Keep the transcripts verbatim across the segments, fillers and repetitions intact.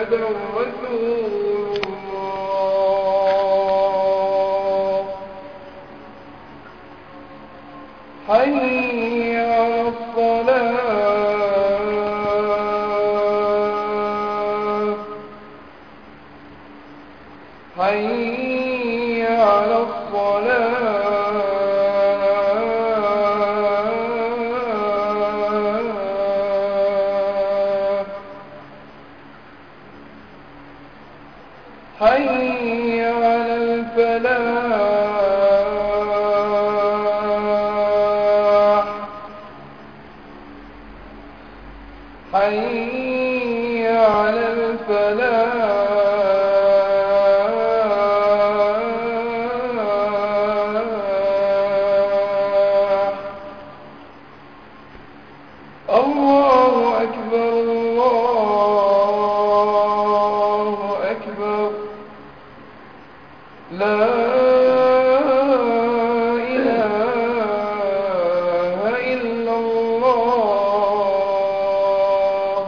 رسول الله حي على الصلاة حي على الصلاة حي على الفلاح حي على الفلاح الله أكبر الله أكبر لا إله إلا الله.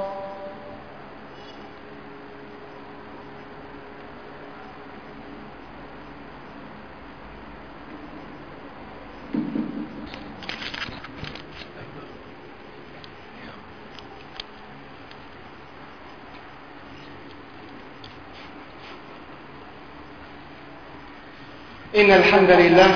إن الحمد لله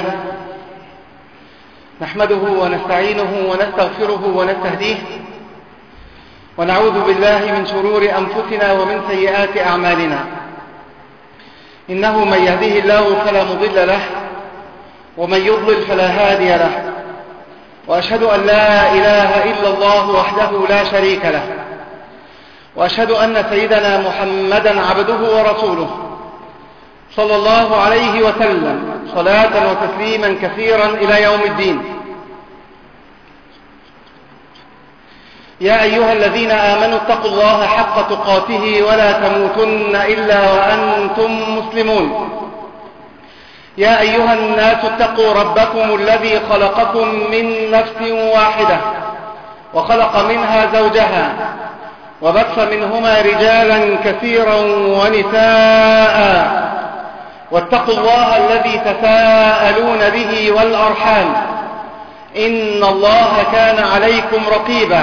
نحمده ونستعينه ونستغفره ونستهديه ونعوذ بالله من شرور أنفسنا ومن سيئات أعمالنا. إنه من يهده الله فلا مضل له ومن يضلل فلا هادي له، وأشهد أن لا إله إلا الله وحده لا شريك له، وأشهد أن سيدنا محمدا عبده ورسوله صلى الله عليه وسلم صلاة وتسليما كثيرا إلى يوم الدين. يا أيها الذين آمنوا اتقوا الله حق تقاته ولا تموتن إلا وأنتم مسلمون. يا أيها الناس اتقوا ربكم الذي خلقكم من نفس واحدة وخلق منها زوجها وبث منهما رجالا كثيرا ونساء، واتقوا الله الذي تساءلون به والأرحام إن الله كان عليكم رقيبا.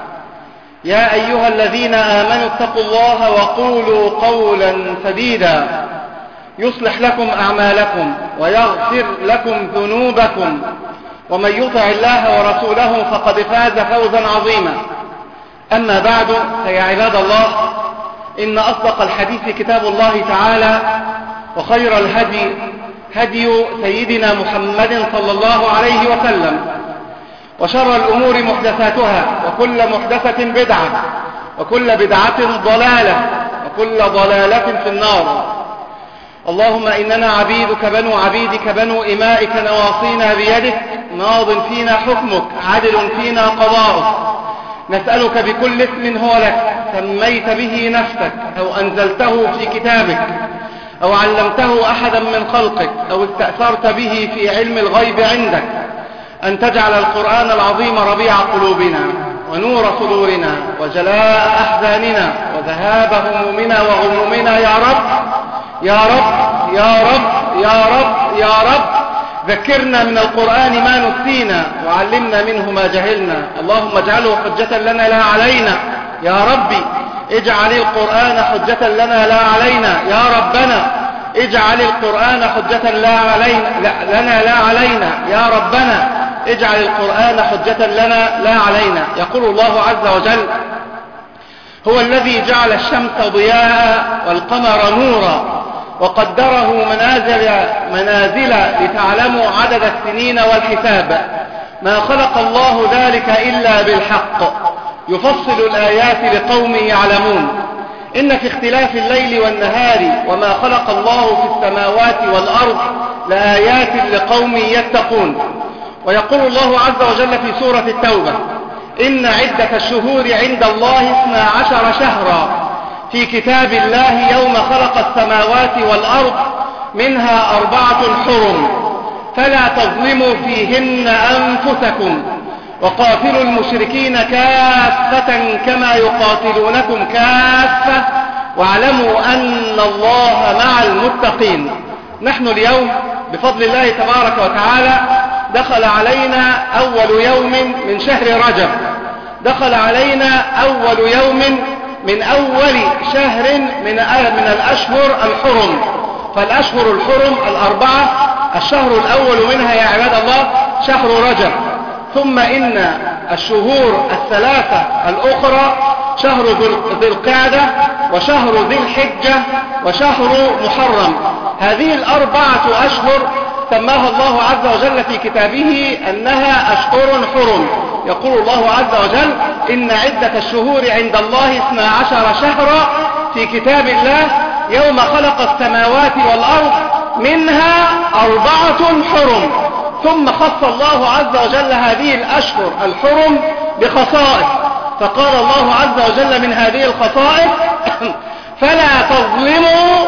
يا أيها الذين آمنوا اتقوا الله وقولوا قولا سديدا يصلح لكم أعمالكم ويغفر لكم ذنوبكم، ومن يطع الله ورسوله فقد فاز فوزا عظيما. أما بعد، فيا عباد الله، إن أصدق الحديث كتاب الله تعالى، وخير الهدي هدي سيدنا محمد صلى الله عليه وسلم، وشر الأمور محدثاتها، وكل محدثة بدعة، وكل بدعة ضلالة، وكل ضلالة في النار. اللهم إننا عبيدك بنو عبيدك بنو إمائك نواصينا بيدك، ماض فينا حكمك، عدل فينا قضاؤك. نسألك بكل اسم هو لك سميت به نفسك أو أنزلته في كتابك أو علمته أحدا من خلقك أو استأثرت به في علم الغيب عندك، أن تجعل القرآن العظيم ربيع قلوبنا ونور صدورنا وجلاء أحزاننا وذهاب همومنا وغمومنا يا رب يا رب يا رب يا رب يا رب. ذكرنا من القرآن ما نسينا وعلمنا منه ما جهلنا. اللهم اجعله حجة لنا لا علينا يا ربي. اجعل القرآن حجة لنا لا علينا يا ربنا. اجعل القرآن حجة لا علينا لا لنا لا علينا يا ربنا. اجعل القرآن حجة لنا لا علينا. يقول الله عز وجل: هو الذي جعل الشمس ضياء والقمر نورا وقدره منازل منازل لتعلموا عدد السنين والحساب، ما خلق الله ذلك إلا بالحق، يفصل الآيات لقوم يعلمون. إن في اختلاف الليل والنهار وما خلق الله في السماوات والأرض لآيات لقوم يتقون. ويقول الله عز وجل في سورة التوبة: إن عدة الشهور عند الله اثنا عشر شهرا في كتاب الله يوم خلق السماوات والأرض منها أربعة حرم فلا تظلموا فيهن أنفسكم وقاتلوا المشركين كافة كما يقاتلونكم كافة واعلموا أن الله مع المتقين. نحن اليوم بفضل الله تبارك وتعالى دخل علينا أول يوم من شهر رجب، دخل علينا أول يوم من أول شهر من من الأشهر الحرم. فالأشهر الحرم الأربعة، الشهر الأول منها يا عباد الله شهر رجب، ثم إن الشهور الثلاثة الأخرى شهر ذي القعدة وشهر ذي الحجة وشهر محرم. هذه الأربعة أشهر سماها الله عز وجل في كتابه أنها أشهر حرم. يقول الله عز وجل: إن عدة الشهور عند الله اثنا عشر شهرا في كتاب الله يوم خلق السماوات والأرض منها أربعة حرم. ثم خص الله عز وجل هذه الأشهر الحرم بخصائص، فقال الله عز وجل من هذه الخصائص: فلا تظلموا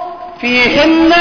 فيهن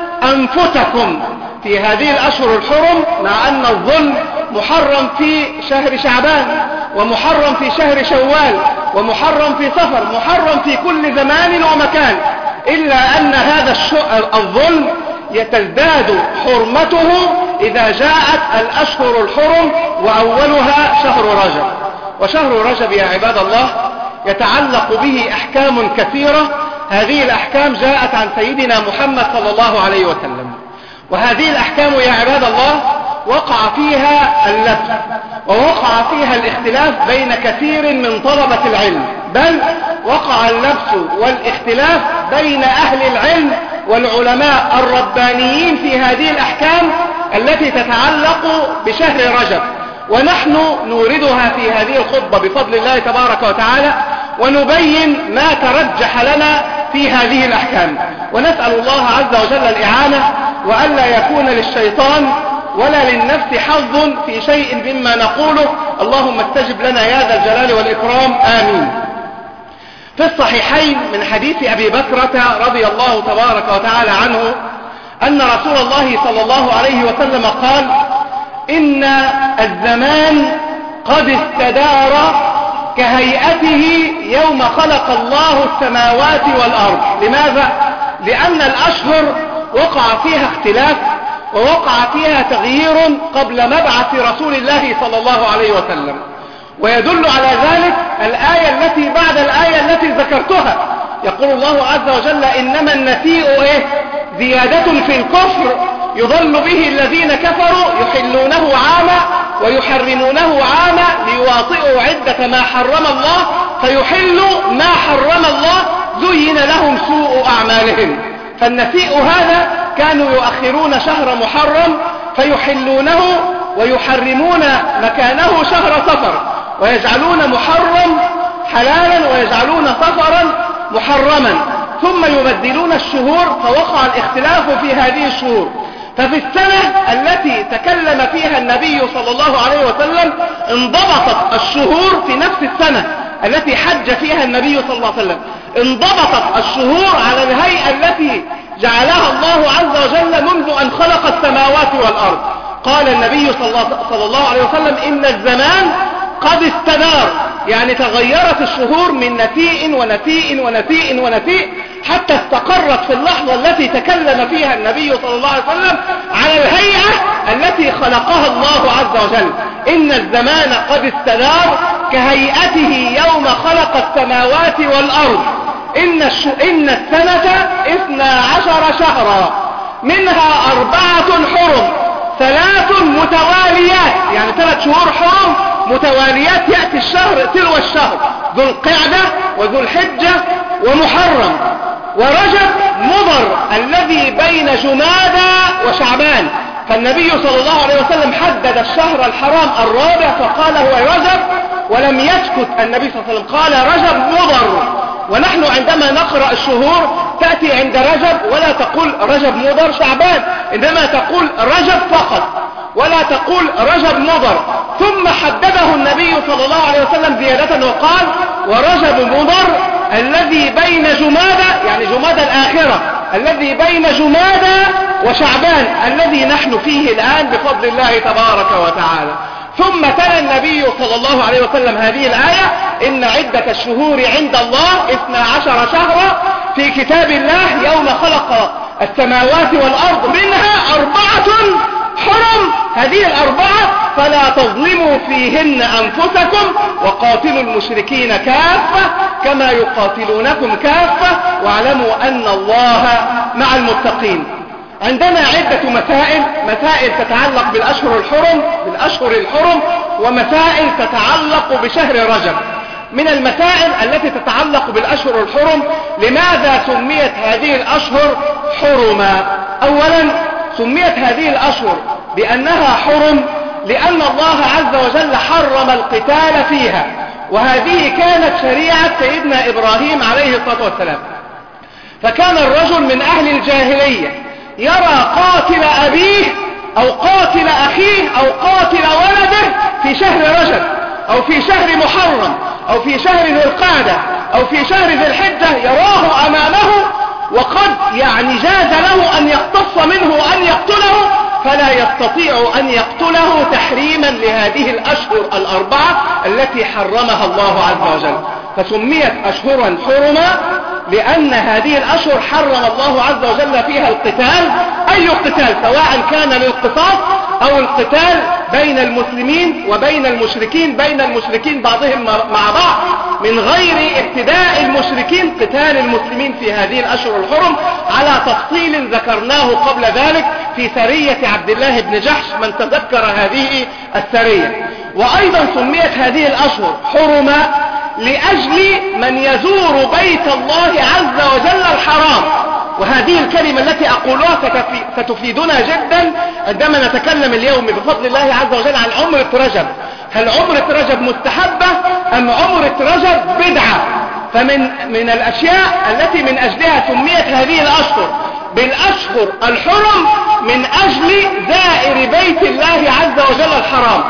أنفسكم. في هذه الأشهر الحرم، مع أن الظلم محرم في شهر شعبان، ومحرم في شهر شوال، ومحرم في صفر، محرم في كل زمان ومكان، إلا أن هذا الظلم يتزداد حرمته إذا جاءت الأشهر الحرم وأولها شهر رجب. وشهر رجب يا عباد الله يتعلق به أحكام كثيرة. هذه الأحكام جاءت عن سيدنا محمد صلى الله عليه وسلم، وهذه الأحكام يا عباد الله وقع فيها اللبس ووقع فيها الاختلاف بين كثير من طلبة العلم، بل وقع اللبس والاختلاف بين أهل العلم والعلماء الربانيين في هذه الأحكام التي تتعلق بشهر رجب. ونحن نوردها في هذه الخطبة بفضل الله تبارك وتعالى، ونبين ما ترجح لنا في هذه الأحكام، ونسأل الله عز وجل الإعانة، وألا يكون للشيطان ولا للنفس حظ في شيء مما نقوله. اللهم استجب لنا يا ذا الجلال والإكرام، آمين. في الصحيحين من حديث أبي بكرة رضي الله تبارك وتعالى عنه أن رسول الله صلى الله عليه وسلم قال: إن الزمان قد استدار كهيئته يوم خلق الله السماوات والأرض. لماذا؟ لأن الأشهر وقع فيها اختلاف ووقع فيها تغيير قبل مبعث رسول الله صلى الله عليه وسلم. ويدل على ذلك الآية التي بعد الآية التي ذكرتها. يقول الله عز وجل: إنما النسيء إيه؟ زيادة في الكفر يضل به الذين كفروا يحلونه عاما ويحرمونه عاما ليواطئوا عدة ما حرم الله فيحلوا ما حرم الله زين لهم سوء أعمالهم. فالنسيء هذا كانوا يؤخرون شهر محرم فيحلونه ويحرمون مكانه شهر صفر، ويجعلون محرم حلالا ويجعلون صفرا محرما، ثم يبدلون الشهور، فوقع الاختلاف في هذه الشهور. ففي السنة التي تكلم فيها النبي صلى الله عليه وسلم انضبطت الشهور في نفس السنة التي حج فيها النبي صلى الله عليه وسلم، انضبطت الشهور على الهيئة التي جعلها الله عز وجل منذ أن خلق السماوات والأرض. قال النبي صلى الله عليه وسلم: إن الزمان قد استدار، يعني تغيرت الشهور من نتيء ونتيء ونتيء ونتيء حتى استقرت في اللحظة التي تكلم فيها النبي صلى الله عليه وسلم على الهيئة التي خلقها الله عز وجل. إن الزمان قد استدار كهيئته يوم خلق السماوات والأرض. إن, الش... إن السنة اثنا عشر شهرا منها أربعة حرم ثلاث متواليات، يعني ثلاث شهور حرم متواليات يأتي الشهر تلو الشهر، ذو القعدة وذو الحجة ومحرم ورجب مضر الذي بين جمادى وشعبان. فالنبي صلى الله عليه وسلم حدد الشهر الحرام الرابع فقال هو رجب، ولم يسكت النبي صلى الله عليه وسلم، قال رجب مضر. ونحن عندما نقرأ الشهور تأتي عند رجب ولا تقول رجب مضر شعبان، إنما تقول رجب فقط ولا تقول رجب مضر. ثم حدده النبي صلى الله عليه وسلم زيادة وقال ورجب مضر الذي بين جمادى، يعني جمادى الآخرة، الذي بين جمادى وشعبان الذي نحن فيه الآن بفضل الله تبارك وتعالى. ثم تلا النبي صلى الله عليه وسلم هذه الآية: إن عدة الشهور عند الله اثنا عشر شهرا في كتاب الله يوم خلق السماوات والأرض منها أربعة حرم. هذه الأربعة فلا تظلموا فيهن أنفسكم وقاتلوا المشركين كافة كما يقاتلونكم كافة واعلموا أن الله مع المتقين. عندنا عدة مسائل، مسائل تتعلق بالأشهر الحرم بالأشهر الحرم ومسائل تتعلق بشهر رجب. من المسائل التي تتعلق بالأشهر الحرم: لماذا سميت هذه الأشهر حرما؟ أولا سميت هذه الأشهر بأنها حرم لأن الله عز وجل حرم القتال فيها، وهذه كانت شريعة سيدنا إبراهيم عليه الصلاة والسلام. فكان الرجل من أهل الجاهلية يرى قاتل أبيه أو قاتل أخيه أو قاتل ولده في شهر رجب أو في شهر محرم أو في شهر ذي القعدة أو في شهر ذي الحجة، يراه أمامه وقد يعني جاز له أن يقتص منه وأن يقتله، فلا يستطيع أن يقتله تحريما لهذه الأشهر الأربعة التي حرمها الله عز وجل. فسميت أشهرا حرما لأن هذه الأشهر حرم الله عز وجل فيها القتال، أي قتال، سواء كان للقصاص أو القتال بين المسلمين وبين المشركين، بين المشركين بعضهم مع بعض، من غير ابتداء المشركين قتال المسلمين في هذه الأشهر الحرم، على تفصيل ذكرناه قبل ذلك في سرية عبد الله بن جحش من تذكر هذه السرية. وأيضا سميت هذه الأشهر حرما لأجل من يزور بيت الله عز وجل الحرام. وهذه الكلمة التي أقولها ستفيدنا جدا عندما نتكلم اليوم بفضل الله عز وجل عن عمرة رجب. هل عمرة رجب مستحبة أم عمرة رجب بدعة؟ فمن من الأشياء التي من أجلها سميت هذه الأشهر بالأشهر الحرم من أجل زائر بيت الله عز وجل الحرام.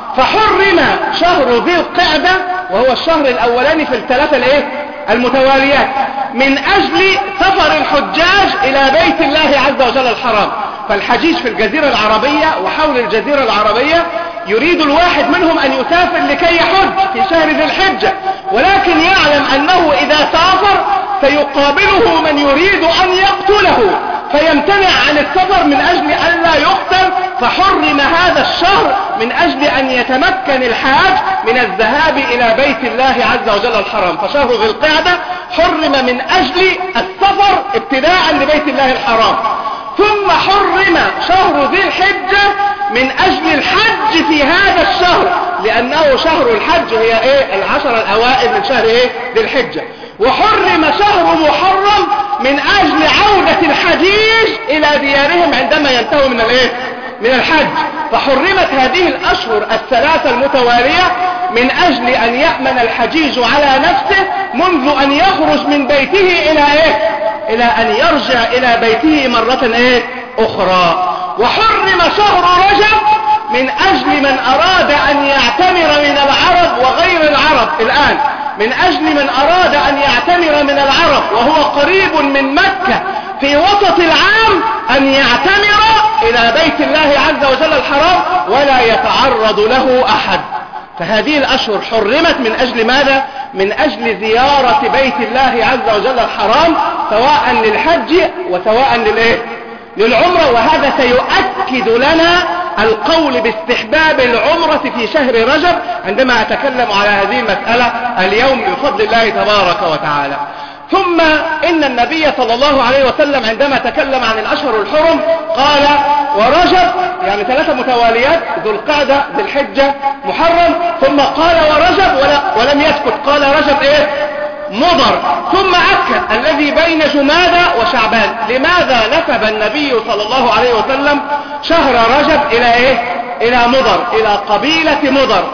فحرم شهر ذي القعدة وهو الشهر الأولاني في الثلاثة الايه المتواليات من أجل سفر الحجاج إلى بيت الله عز وجل الحرام. فالحجيج في الجزيرة العربية وحول الجزيرة العربية يريد الواحد منهم أن يسافر لكي يحج في شهر ذي الحجة، ولكن يعلم أنه إذا سافر سيقابله من يريد أن يقتله، فيمتنع عن السفر من أجل أن لا يقتل. فحرم هذا الشهر من أجل أن يتمكن الحاج من الذهاب إلى بيت الله عز وجل الحرام. فشهر ذي القعدة حرم من أجل السفر ابتداء لبيت الله الحرام. ثم حرم شهر ذي الحجة من أجل الحج في هذا الشهر، لأنه شهر الحج هي إيه العشر الأوائل من شهر إيه ذي الحجة. وحرم شهر محرم من أجل عودة الحجيج إلى ديارهم عندما ينتهوا من الإيه من الحج. فحرمت هذه الأشهر الثلاثة المتوالية من أجل أن يأمن الحجيج على نفسه منذ أن يخرج من بيته إلى إيه إلى أن يرجع إلى بيته مرة إيه أخرى. وحرم شهر رجب من أجل من أراد أن يعتمر من العرب وغير العرب الآن، من أجل من أراد أن يعتمر من العرب وهو قريب من مكة في وسط العام أن يعتمر إلى بيت الله عز وجل الحرام ولا يتعرض له أحد. فهذه الأشهر حرمت من أجل ماذا؟ من أجل زيارة بيت الله عز وجل الحرام سواء للحج وسواء للإيه؟ للعمرة. وهذا سيؤكد لنا القول باستحباب العمرة في شهر رجب عندما أتكلم على هذه المسألة اليوم بفضل الله تبارك وتعالى. ثم إن النبي صلى الله عليه وسلم عندما تكلم عن الأشهر الحرم قال ورجب، يعني ثلاثة متواليات، ذو القعدة ذي الحجة محرم، ثم قال ورجب ولم يسكت، قال رجب إيه مضر، ثم أكد الذي بين جمادى وشعبان. لماذا نسب النبي صلى الله عليه وسلم شهر رجب إلى إيه إلى مضر، إلى قبيلة مضر؟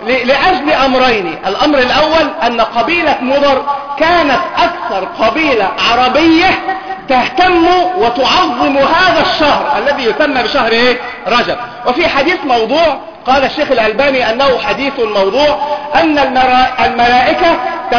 لأجل أمرين. الأمر الأول أن قبيلة مضر كانت أكثر قبيلة عربية تهتم وتعظم هذا الشهر الذي يسمى بشهر إيه؟ رجب. وفي حديث موضوع قال الشيخ الألباني أنه حديث موضوع أن الملائكة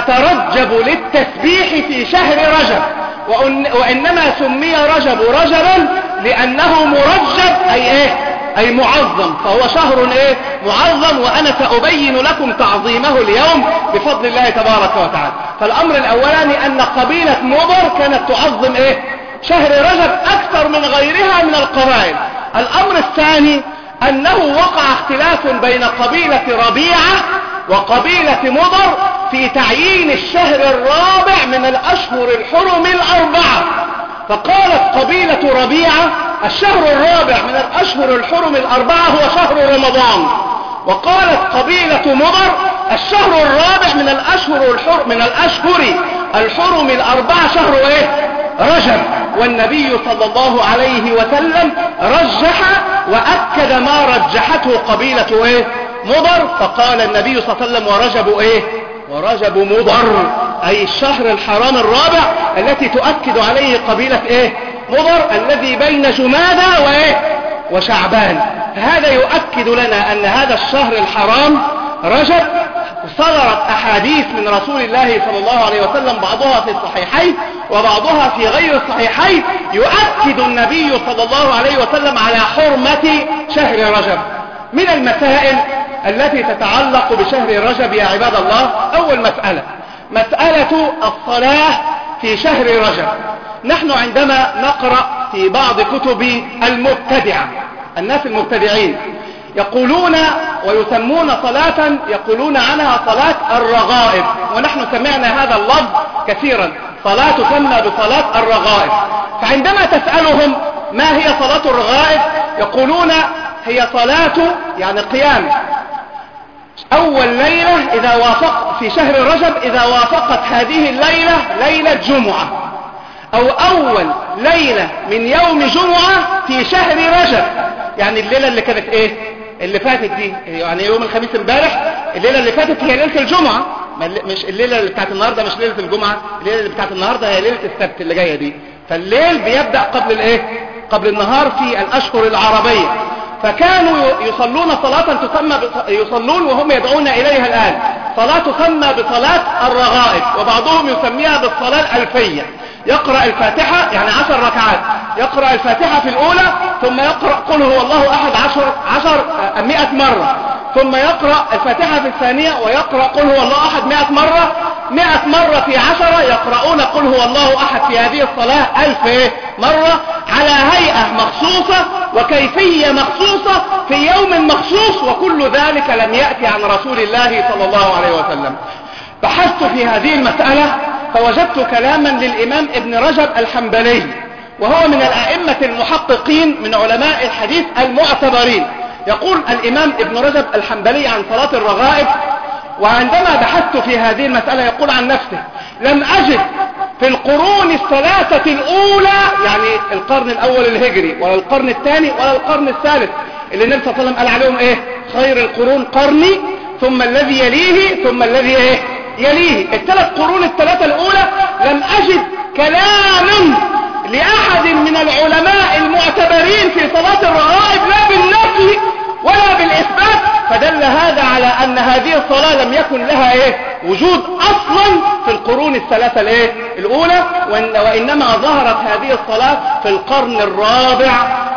تترجب للتسبيح في شهر رجب، وإنما سمي رجب رجبا لأنه مرجب أي إيه أي معظم، فهو شهر إيه معظم، وأنا سأبين لكم تعظيمه اليوم بفضل الله تبارك وتعالى. فالأمر الأولاني أن قبيلة مضر كانت تعظم إيه شهر رجب أكثر من غيرها من القبائل. الأمر الثاني أنه وقع اختلاف بين قبيلة ربيعة وقبيلة مضر في تعيين الشهر الرابع من الأشهر الحرم الأربعة. فقالت قبيلة ربيعة الشهر الرابع من الأشهر الحرم الأربعة هو شهر رمضان، وقالت قبيلة مضر الشهر الرابع من الأشهر الحرم من الأشهر الحرم الأربعة شهر إيه رجب. والنبي صلى الله عليه وسلم رجح وأكد ما رجحته قبيلة إيه مضر، فقال النبي صلى الله عليه وسلم ورجب إيه ورجب مضر، أي الشهر الحرام الرابع التي تؤكد عليه قبيلة إيه مضر الذي بين جمادى وإيه وشعبان. فهذا يؤكد لنا أن هذا الشهر الحرام رجب صدرت أحاديث من رسول الله صلى الله عليه وسلم بعضها في الصحيحين وبعضها في غير الصحيحين يؤكد النبي صلى الله عليه وسلم على حرمة شهر رجب. من المسائل التي تتعلق بشهر رجب يا عباد الله، أول مسألة مسألة الصلاة في شهر رجب. نحن عندما نقرأ في بعض كتب المبتدعة، الناس المبتدعين يقولون ويسمون صلاة يقولون عنها صلاة الرغائب، ونحن سمعنا هذا اللفظ كثيرا، صلاة تسمى بصلاة الرغائب. فعندما تسألهم ما هي صلاة الرغائب يقولون هي صلاة يعني قيام أول ليلة إذا وافق في شهر رجب، إذا وافقت هذه الليلة ليلة جمعة، أو أول ليلة من يوم جمعة في شهر رجب. يعني الليلة اللي كانت إيه اللي فاتت دي، يعني يوم الخميس امبارح، الليلة اللي فاتت هي ليلة الجمعة، مش الليلة اللي بتاعت النهاردة مش ليلة الجمعة، الليلة اللي بتاعت النهاردة هي ليلة السبت اللي جاية دي. فالليل بيبدأ قبل الايه قبل النهار في الأشهر العربية. فكانوا يصلون صلاة تسمى يصلون وهم يدعون إليها الآن صلاة تسمى بصلاة الرغائب، وبعضهم يسميها بالصلاة الألفية. يقرأ الفاتحة يعني عشر ركعات، يقرأ الفاتحة في الأولى ثم يقرأ قل هو الله أحد عشر, عشر مئة مرة، ثم يقرأ الفاتحة في الثانية ويقرأ قل هو الله أحد مئة مرة، مئة مرة في عشرة يقرؤون قل هو الله أحد في هذه الصلاة ألف مرة على هيئة مخصوصة وكيفية مخصوصة في يوم مخصوص، وكل ذلك لم يأتي عن رسول الله صلى الله عليه وسلم. بحثت في هذه المسألة فوجدت كلاما للإمام ابن رجب الحنبلي، وهو من الأئمة المحققين من علماء الحديث المعتبرين. يقول الإمام ابن رجب الحنبلي عن صلاة الرغائب، وعندما بحثت في هذه المسألة يقول عن نفسه لم أجد في القرون الثلاثة الأولى، يعني القرن الأول الهجري ولا القرن الثاني ولا القرن الثالث اللي النبي صلى الله عليه وسلم قال عليهم إيه خير القرون قرني ثم الذي يليه ثم الذي إيه يليه، الثلاث قرون الثلاثة الأولى لم أجد كلام لأحد من العلماء المعتبرين في صلاة الرغائب لا بالنفي ولا بالإثبات، فدل هذا على أن هذه الصلاة لم يكن لها إيه وجود أصلا في القرون الثلاثة الإيه الأولى، وإنما ظهرت هذه الصلاة في القرن الرابع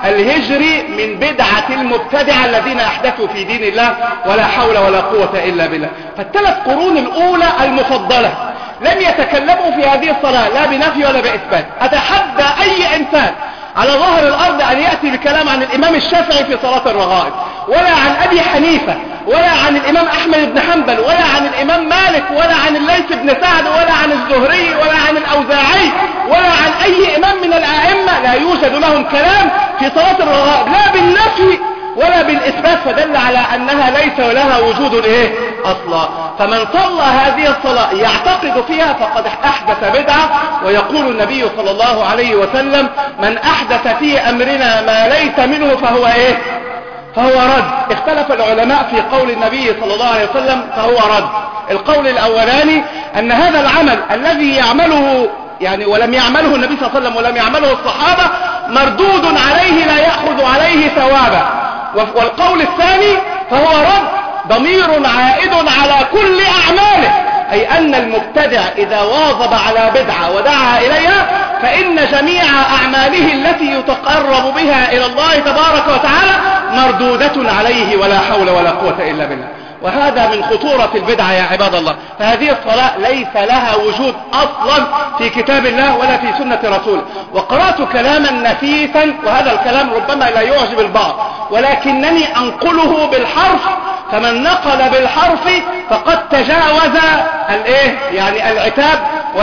الهجري من بدعة المبتدعة الذين أحدثوا في دين الله ولا حول ولا قوة إلا بالله. فالثلاث قرون الأولى المفضلة لم يتكلموا في هذه الصلاة لا بنفي ولا بإثبات. أتحدى أي إنسان على ظهر الأرض أن يأتي بكلام عن الإمام الشافعي في صلاة الرغائب، ولا عن أبي حنيفة، ولا عن الإمام أحمد بن حنبل، ولا عن الإمام مالك، ولا عن الليث بن سعد، ولا عن الزهري، ولا عن الأوزاعي، ولا عن أي إمام من الأئمة لا يوجد لهم كلام في صلاة الرغائب لا بالنفي ولا بالإثبات، فدل على أنها ليس لها وجود إيه أصلا. فمن صلى هذه الصلاة يعتقد فيها فقد أحدث بدعة، ويقول النبي صلى الله عليه وسلم من أحدث في أمرنا ما ليس منه فهو إيه فهو رد. اختلف العلماء في قول النبي صلى الله عليه وسلم فهو رد. القول الأولاني أن هذا العمل الذي يعمله يعني ولم يعمله النبي صلى الله عليه وسلم ولم يعمله الصحابة مردود عليه لا يأخذ عليه ثوابا. والقول الثاني فهو رد ضمير عائد على كل أعماله، أي أن المبتدع إذا واظب على بدعة ودعا إليها فإن جميع أعماله التي يتقرب بها إلى الله تبارك وتعالى مردودة عليه ولا حول ولا قوة إلا بالله. وهذا من خطورة البدعة يا عباد الله. فهذه الصلاة ليس لها وجود أصلا في كتاب الله ولا في سنة رسوله. وقرأت كلاما نفيسا، وهذا الكلام ربما لا يعجب البعض، ولكنني أنقله بالحرف، فمن نقل بالحرف فقد تجاوز الايه يعني العتاب،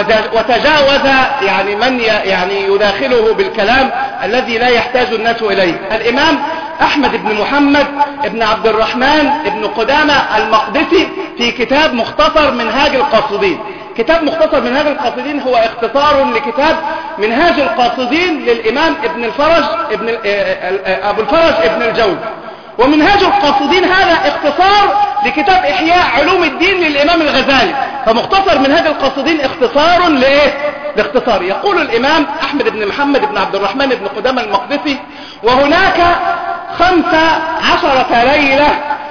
وتجاوز يعني من يعني يداخله بالكلام الذي لا يحتاج الناس إليه. الإمام أحمد بن محمد بن عبد الرحمن بن قدامة المقدسي في كتاب مختصر منهاج القاصدين. كتاب مختصر منهاج القاصدين هو اختصار لكتاب منهاج القاصدين للإمام ابن الفرج ابن أبو الفرج ابن الجوزي. ومنهاج القاصدين هذا اختصار لكتاب إحياء علوم الدين للإمام الغزالي. فمختصر منهاج القاصدين اختصار لإيه؟ لاختصار. يقول الإمام أحمد بن محمد بن عبد الرحمن بن قدامة المقدسي: وهناك خمس عشرة ليلة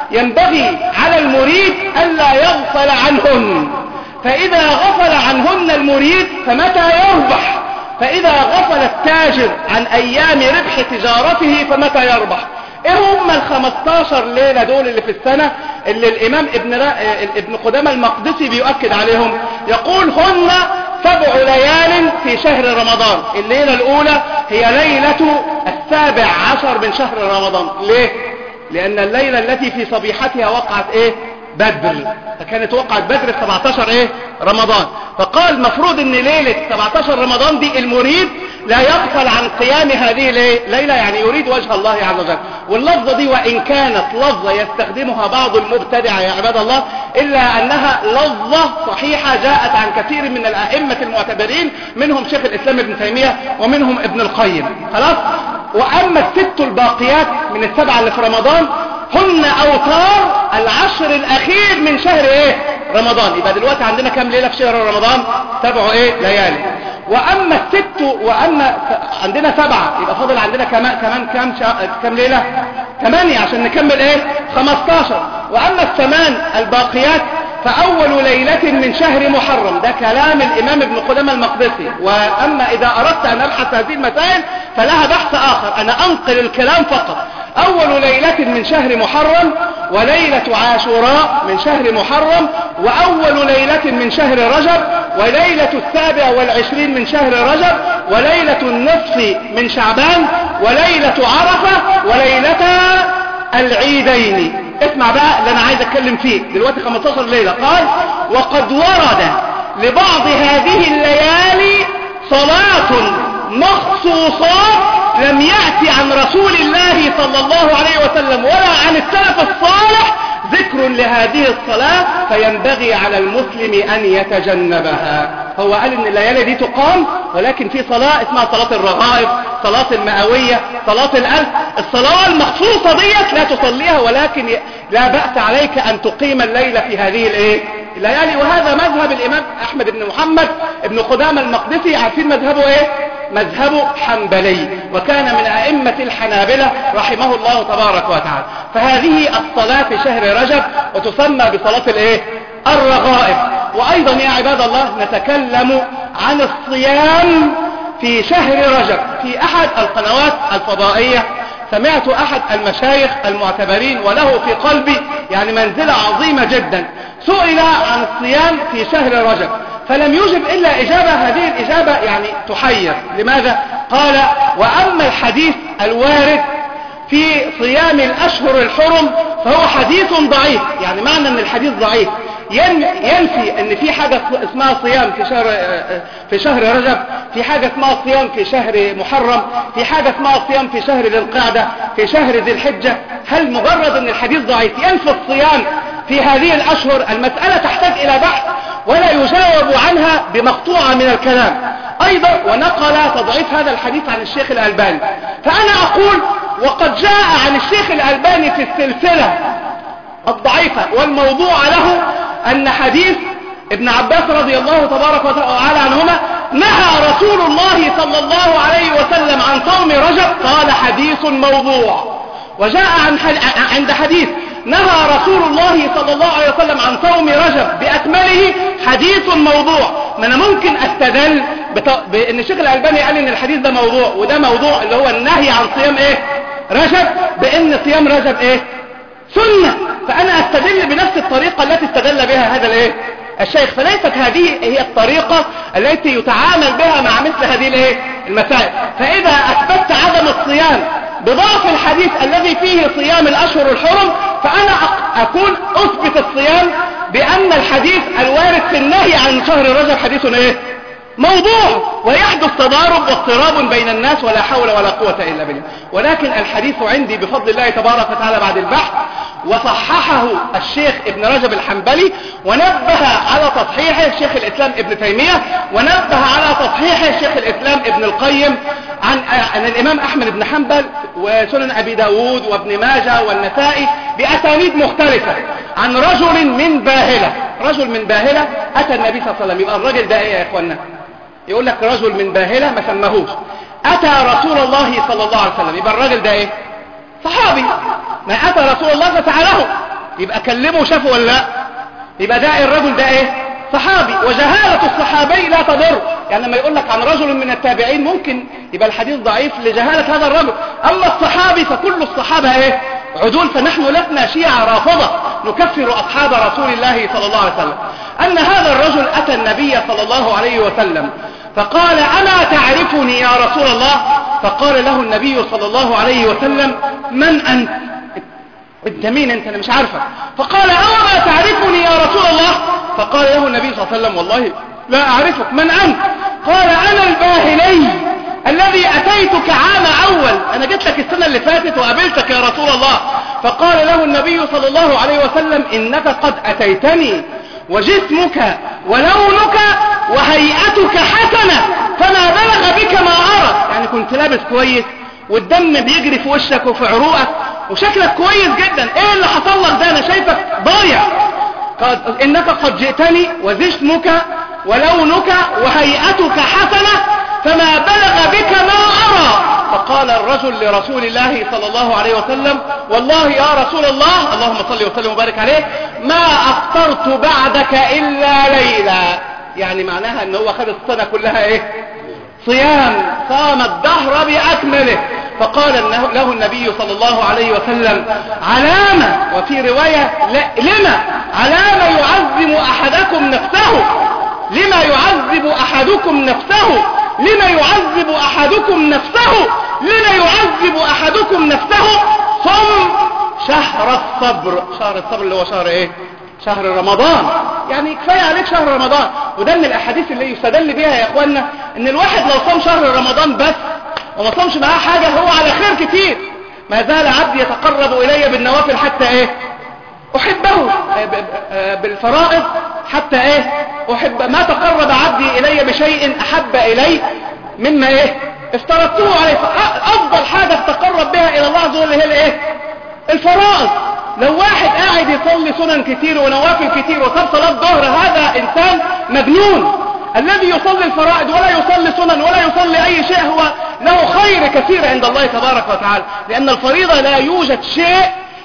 ينبغي على المريد ألا يغفل عنهن، فإذا غفل عنهن المريد فمتى يربح؟ فإذا غفل التاجر عن أيام ربح تجارته فمتى يربح؟ ايه هم الخمستاشر ليلة دول اللي في السنة اللي الامام ابن, را... ابن قدامة المقدسي بيؤكد عليهم؟ يقول: هن سبع ليال في شهر رمضان. الليلة الاولى هي ليلة السابع عشر من شهر رمضان. ليه؟ لان الليلة التي في صبيحتها وقعت ايه؟ بدر. فكانت وقعت بدر في سبعتاشر ايه؟ رمضان. فقال مفروض ان ليلة سبعتاشر رمضان دي المريد لا يغفل عن قيام هذه الليلة، يعني يريد وجه الله عز وجل. واللفظة دي وإن كانت لفظة يستخدمها بعض المبتدعة يا عباد الله، إلا أنها لفظة صحيحة جاءت عن كثير من الأئمة المعتبرين، منهم شيخ الإسلام ابن تيمية ومنهم ابن القيم. خلاص. وأما الست الباقيات من السبعة اللي في رمضان هن أوتار العشر الأخير من شهر إيه؟ رمضان. يبقى دلوقتي عندنا كم ليلة في شهر رمضان؟ سبع إيه؟ ليالي. وأما الست وأما عندنا سبعة، يبقى فاضل عندنا كمان كمان كم شا... كم ليلة؟ ثمانية عشان نكمل إيه؟ خمستاشر. وأما الثمان الباقيات فأول ليلة من شهر محرم. ده كلام الإمام ابن قدامة المقدسي. وأما إذا أردت أن أبحث هذه المسائل فلها بحث آخر، أنا أنقل الكلام فقط. أول ليلة من شهر محرم، وليلة عاشوراء من شهر محرم، وأول ليلة من شهر رجب، وليلة السابع والعشرين من شهر رجب، وليلة النصف من شعبان، وليلة عرفة، وليلة العيدين. اسمع بقى اللي أنا عايز أتكلم فيه دلوقتي. خمستاشر ليلة. قال: وقد ورد لبعض هذه الليالي صلاة مخصوصات لم يأتي عن رسول الله صلى الله عليه وسلم ولا عن السلف الصالح ذكر لهذه الصلاة، فينبغي على المسلم أن يتجنبها. هو قال إن الليالي دي تقام، ولكن في صلاة اسمها صلاة الرغائب، صلاة المئوية، صلاة الألف. الصلاة المخصوصة ديت لا تصليها، ولكن لا بأس عليك أن تقيم الليلة في هذه الايه الليالي. وهذا مذهب الإمام أحمد بن محمد بن قدامة المقدسي. عارفين مذهبه ايه؟ مذهبه حنبلي، وكان من أئمة الحنابلة رحمه الله تبارك وتعالى. فهذه الصلاة في شهر رجب وتسمى بصلاة الايه الرغائب. وأيضا يا عباد الله نتكلم عن الصيام في شهر رجب في أحد القنوات الفضائية. سمعت أحد المشايخ المعتبرين وله في قلبي يعني منزلة عظيمة جدا، سئل عن الصيام في شهر رجب فلم يجب إلا إجابة، هذه الإجابة يعني تحير. لماذا؟ قال: وأما الحديث الوارد في صيام الأشهر الحرم فهو حديث ضعيف. يعني معنى أن الحديث ضعيف ينفي أن في حاجة اسمها صيام في شهر في شهر رجب، في حاجة اسمها صيام في شهر محرم، في حاجة اسمها صيام في شهر ذي القعدة، في شهر ذي الحجة. هل مجرد أن الحديث ضعيف ينفي الصيام في هذه الأشهر؟ المسألة تحتاج إلى بحث ولا يجاوب عنها بمقطوعة من الكلام. أيضا ونقل تضعيف هذا الحديث عن الشيخ الألباني. فأنا أقول وقد جاء عن الشيخ الألباني في السلسلة الضعيفة والموضوع له أن حديث ابن عباس رضي الله تبارك وتعالى عنهما نهى رسول الله صلى الله عليه وسلم عن صوم رجب، قال حديث موضوع. وجاء عن عند حديث نهى رسول الله صلى الله عليه وسلم عن صوم رجب بأكمله، حديث موضوع. ما أنا ممكن أستدل بط... بأن الشيخ الألباني قال إن الحديث ده موضوع، وده موضوع اللي هو النهي عن صيام إيه رجب بان صيام رجب ايه سنة، فانا استدل بنفس الطريقة التي استدل بها هذا الايه الشيخ. فليست هذه هي الطريقة التي يتعامل بها مع مثل هذه الايه المسائل. فاذا اثبتت عدم الصيام بضعف الحديث الذي فيه صيام الاشهر الحرم، فانا اكون اثبت الصيام بان الحديث الوارد في النهي عن شهر رجب حديث ايه موضوع، ويحدث تضارب واضطراب بين الناس ولا حول ولا قوة الا بالله. ولكن الحديث عندي بفضل الله تبارك وتعالى بعد البحث، وصححه الشيخ ابن رجب الحنبلي، ونبه على تصحيحه شيخ الاسلام ابن تيمية، ونبه على تصحيحه شيخ الاسلام ابن القيم عن, عن الامام احمد بن حنبل وسنن ابي داود وابن ماجه والنسائي باسانيد مختلفة عن رجل من باهلة. رجل من باهلة اتى النبي صلى الله عليه وسلم. يبقى الرجل ده ايه يا اخوانا؟ يقول لك رجل من باهلة ما سمهوش، اتى رسول الله صلى الله عليه وسلم. يبقى الرجل ده ايه؟ صحابي. ما اتى رسول الله فسأله، يبقى كلمه وشافه ولا لا؟ يبقى ده الرجل ده ايه؟ صحابي. وجهالة الصحابي لا تضر. يعني لما يقول لك عن رجل من التابعين ممكن يبقى الحديث ضعيف لجهالة هذا الرجل، اما الصحابي فكل الصحابة ايه عدول. فنحن لسنا شيعة رافضة نكفر اصحاب رسول الله صلى الله عليه وسلم. ان هذا الرجل اتى النبي صلى الله عليه وسلم فقال اما تعرفني يا رسول الله؟ فقال له النبي صلى الله عليه وسلم من انت؟ انت مين انت؟ انا مش عارفك. فقال اما تعرفني يا رسول الله؟ فقال له النبي صلى الله عليه وسلم والله لا اعرفك. من انت؟ قال انا الباهلي الذي اتيتك عام اول، انا جيت لك السنة اللي فاتت وقابلتك يا رسول الله. فقال له النبي صلى الله عليه وسلم انك قد اتيتني وجسمك ولونك وهيئتك حسنة فما بلغ بك ما أرى. يعني كنت لابس كويس والدم بيجري في وشك وفي عروقك وشكلك كويس جدا، ايه اللي حصل لك ده؟ انا شايفك ضايع. قد انك قد جئتني وجسمك ولونك وهيئتك حسنة فما بلغ بك ما أرى. فقال الرجل لرسول الله صلى الله عليه وسلم والله يا رسول الله، اللهم صل وسلم وبارك عليه، ما أفطرت بعدك إلا ليلة. يعني معناها ان هو خد السنة كلها ايه صيام، صام الدهر بأكمله. فقال له النبي صلى الله عليه وسلم علامة، وفي رواية لما علامة يعذب أحدكم نفسه، لما يعذب أحدكم نفسه لما يعذب أحدكم نفسه لما يعذب أحدكم نفسه صم شهر الصبر. شهر الصبر اللي هو شهر ايه؟ شهر رمضان. يعني كفاية عليك شهر رمضان. وده من الاحاديث اللي يستدل بها يا اخوانا ان الواحد لو صام شهر رمضان بس وما صامش معاه حاجة هو على خير كتير. ما زال عبدي يتقرب الي بالنوافل حتى ايه احبه، بالفرائض حتى ايه احب. ما تقرب عبدي الي بشيء احب الي مما ايه افترضته عليه. افضل حاجة تتقرب بها الى الله عز وجل هي الايه الفرائض. لو واحد قاعد يصلي سنن كتير ونوافل كتير وصار صلاة ظهر، هذا انسان مجنون. الذي يصلي الفرائض ولا يصلي سنن ولا يصلي اي شيء هو له خير كثير عند الله تبارك وتعالى، لان الفريضة لا يوجد شيء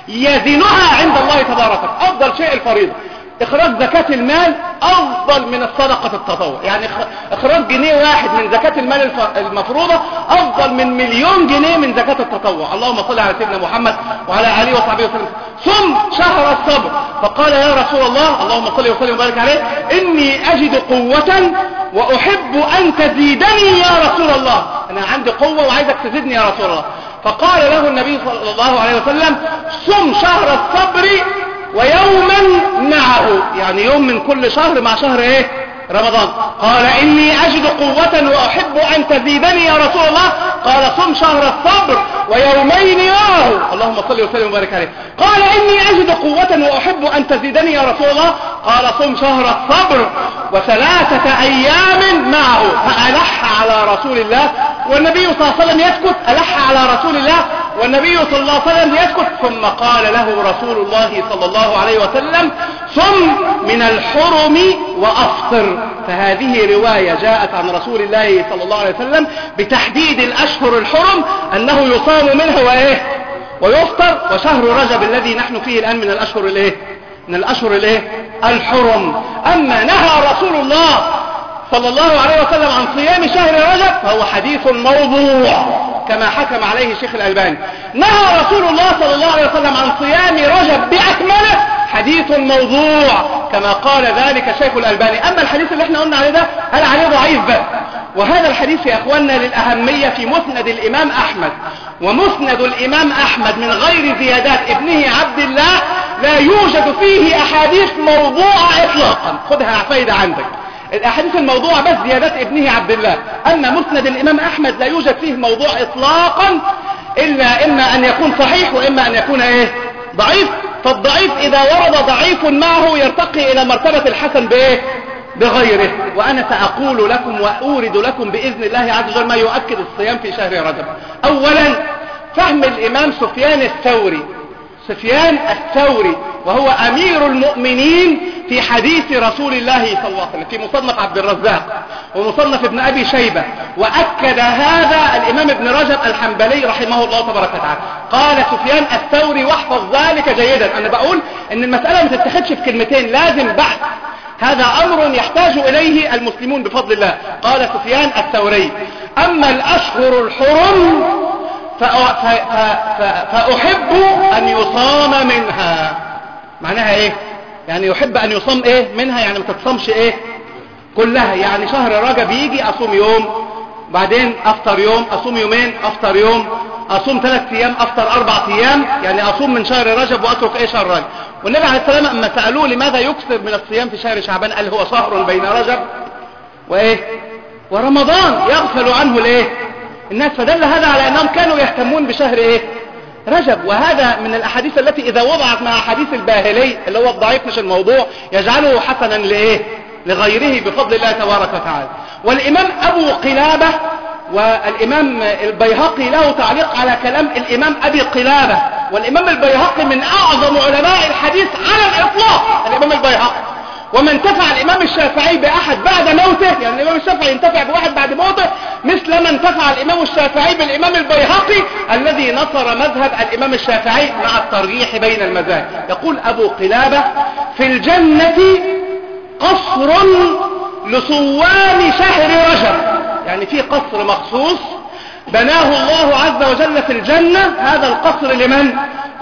يزنها عند الله تبارك وتعالى. افضل شيء الفريضة. اخراج زكاة المال افضل من الصدقة التطوع. يعني اخراج جنيه واحد من زكاة المال المفروضة افضل من مليون جنيه من زكاة التطوع. اللهم صل على سيدنا محمد وعلى اله وصحبه وسلم. صم شهر الصبر. فقال يا رسول الله، اللهم صل وسلم وبارك عليه، اني اجد قوة واحب ان تزيدني يا رسول الله. انا عندي قوة وعايزك تزيدني يا رسول الله. فقال له النبي صلى الله عليه وسلم صم شهر الصبر ويوما معه، يعني يوم من كل شهر مع شهر ايه رمضان. قال اني اجد قوة واحب ان تزيدني يا رسول الله. قال صم شهر الصبر ويومين معه. اللهم صل وسلم وبارك عليه. قال اني اجد قوة واحب ان تزيدني يا رسول الله. قال صم شهر الصبر وثلاثة ايام معه. فألح على رسول الله والنبي صلى الله عليه وسلم يسكت. ألح على رسول الله والنبي صلى الله عليه وسلم يسكت. ثم قال له رسول الله صلى الله عليه وسلم صم من الحرم وأفطر. فهذه رواية جاءت عن رسول الله صلى الله عليه وسلم بتحديد الأشهر الحرم أنه يصام منها وإيه ويفطر. وشهر رجب الذي نحن فيه الآن من الأشهر الإيه من الأشهر الإيه الحرم. أما نهى رسول الله صلى الله عليه وسلم عن صيام شهر رجب فهو حديث موضوع. كما حكم عليه الشيخ الألباني. نهى رسول الله صلى الله عليه وسلم عن صيام رجب بأكمله، حديث موضوع كما قال ذلك الشيخ الألباني. أما الحديث اللي احنا قلنا عليه ده قال عليه ضعيف بس. وهذا الحديث يا أخواننا للأهمية في مسند الإمام أحمد، ومسند الإمام أحمد من غير زيادات ابنه عبد الله لا يوجد فيه أحاديث موضوعة إطلاقا. خذها فايدة عندك، الأحاديث الموضوعة بس زيادات ابنه عبد الله. أما مسند الإمام أحمد لا يوجد فيه موضوع إطلاقا، إلا إما أن يكون صحيح وإما أن يكون إيه ضعيف. فالضعيف إذا ورد ضعيف معه يرتقي إلى مرتبة الحسن بإيه بغيره. وأنا سأقول لكم وأورد لكم بإذن الله عز وجل ما يؤكد الصيام في شهر رجب. أولا فهم الإمام سفيان الثوري، سفيان الثوري وهو أمير المؤمنين في حديث رسول الله صلى الله عليه وسلم في مصنف عبد الرزاق ومصنف ابن أبي شيبة، وأكد هذا الإمام ابن رجب الحنبلي رحمه الله تبارك وتعالى. قال سفيان الثوري، واحفظ ذلك جيدا، أنا بقول أن المسألة ما تتخذش في كلمتين، لازم بحث، هذا أمر يحتاج إليه المسلمون بفضل الله. قال سفيان الثوري: أما الأشهر الحرم فأحب أن يصام منها. معناها ايه؟ يعني يحب ان يصام ايه منها، يعني ما تتصامش ايه كلها. يعني شهر رجب يجي اصوم يوم، بعدين افطر يوم، اصوم يومين، افطر يوم، اصوم ثلاث ايام، افطر اربع ايام، يعني اصوم من شهر رجب واترك ايه شهر رجب. والنبي عليه السلام اما سألوه لماذا يكثر من الصيام في شهر شعبان قال هو شهر بين رجب وايه ورمضان يغفل عنه الايه الناس. فدل هذا على انهم كانوا يهتمون بشهر ايه رجب. وهذا من الاحاديث التي اذا وضعت مع حديث الباهلي اللي هو الضعيف مش الموضوع يجعله حسنا لايه لغيره بفضل الله تبارك وتعالى. والامام ابو قلابة والامام البيهقي له تعليق على كلام الامام ابي قلابة، والامام البيهقي من اعظم علماء الحديث على الاطلاق الامام البيهقي. وما انتفع الامام الشافعي باحد بعد موته، يعني الامام الشافعي ينتفع بواحد بعد موته مثل ما انتفع الامام الشافعي بالامام البيهقي الذي نصر مذهب الامام الشافعي مع الترجيح بين المذاهب. يقول ابو قلابة: في الجنة قصر لصوام شهر رجب، يعني في قصر مخصوص بناه الله عز وجل في الجنة. هذا القصر لمن؟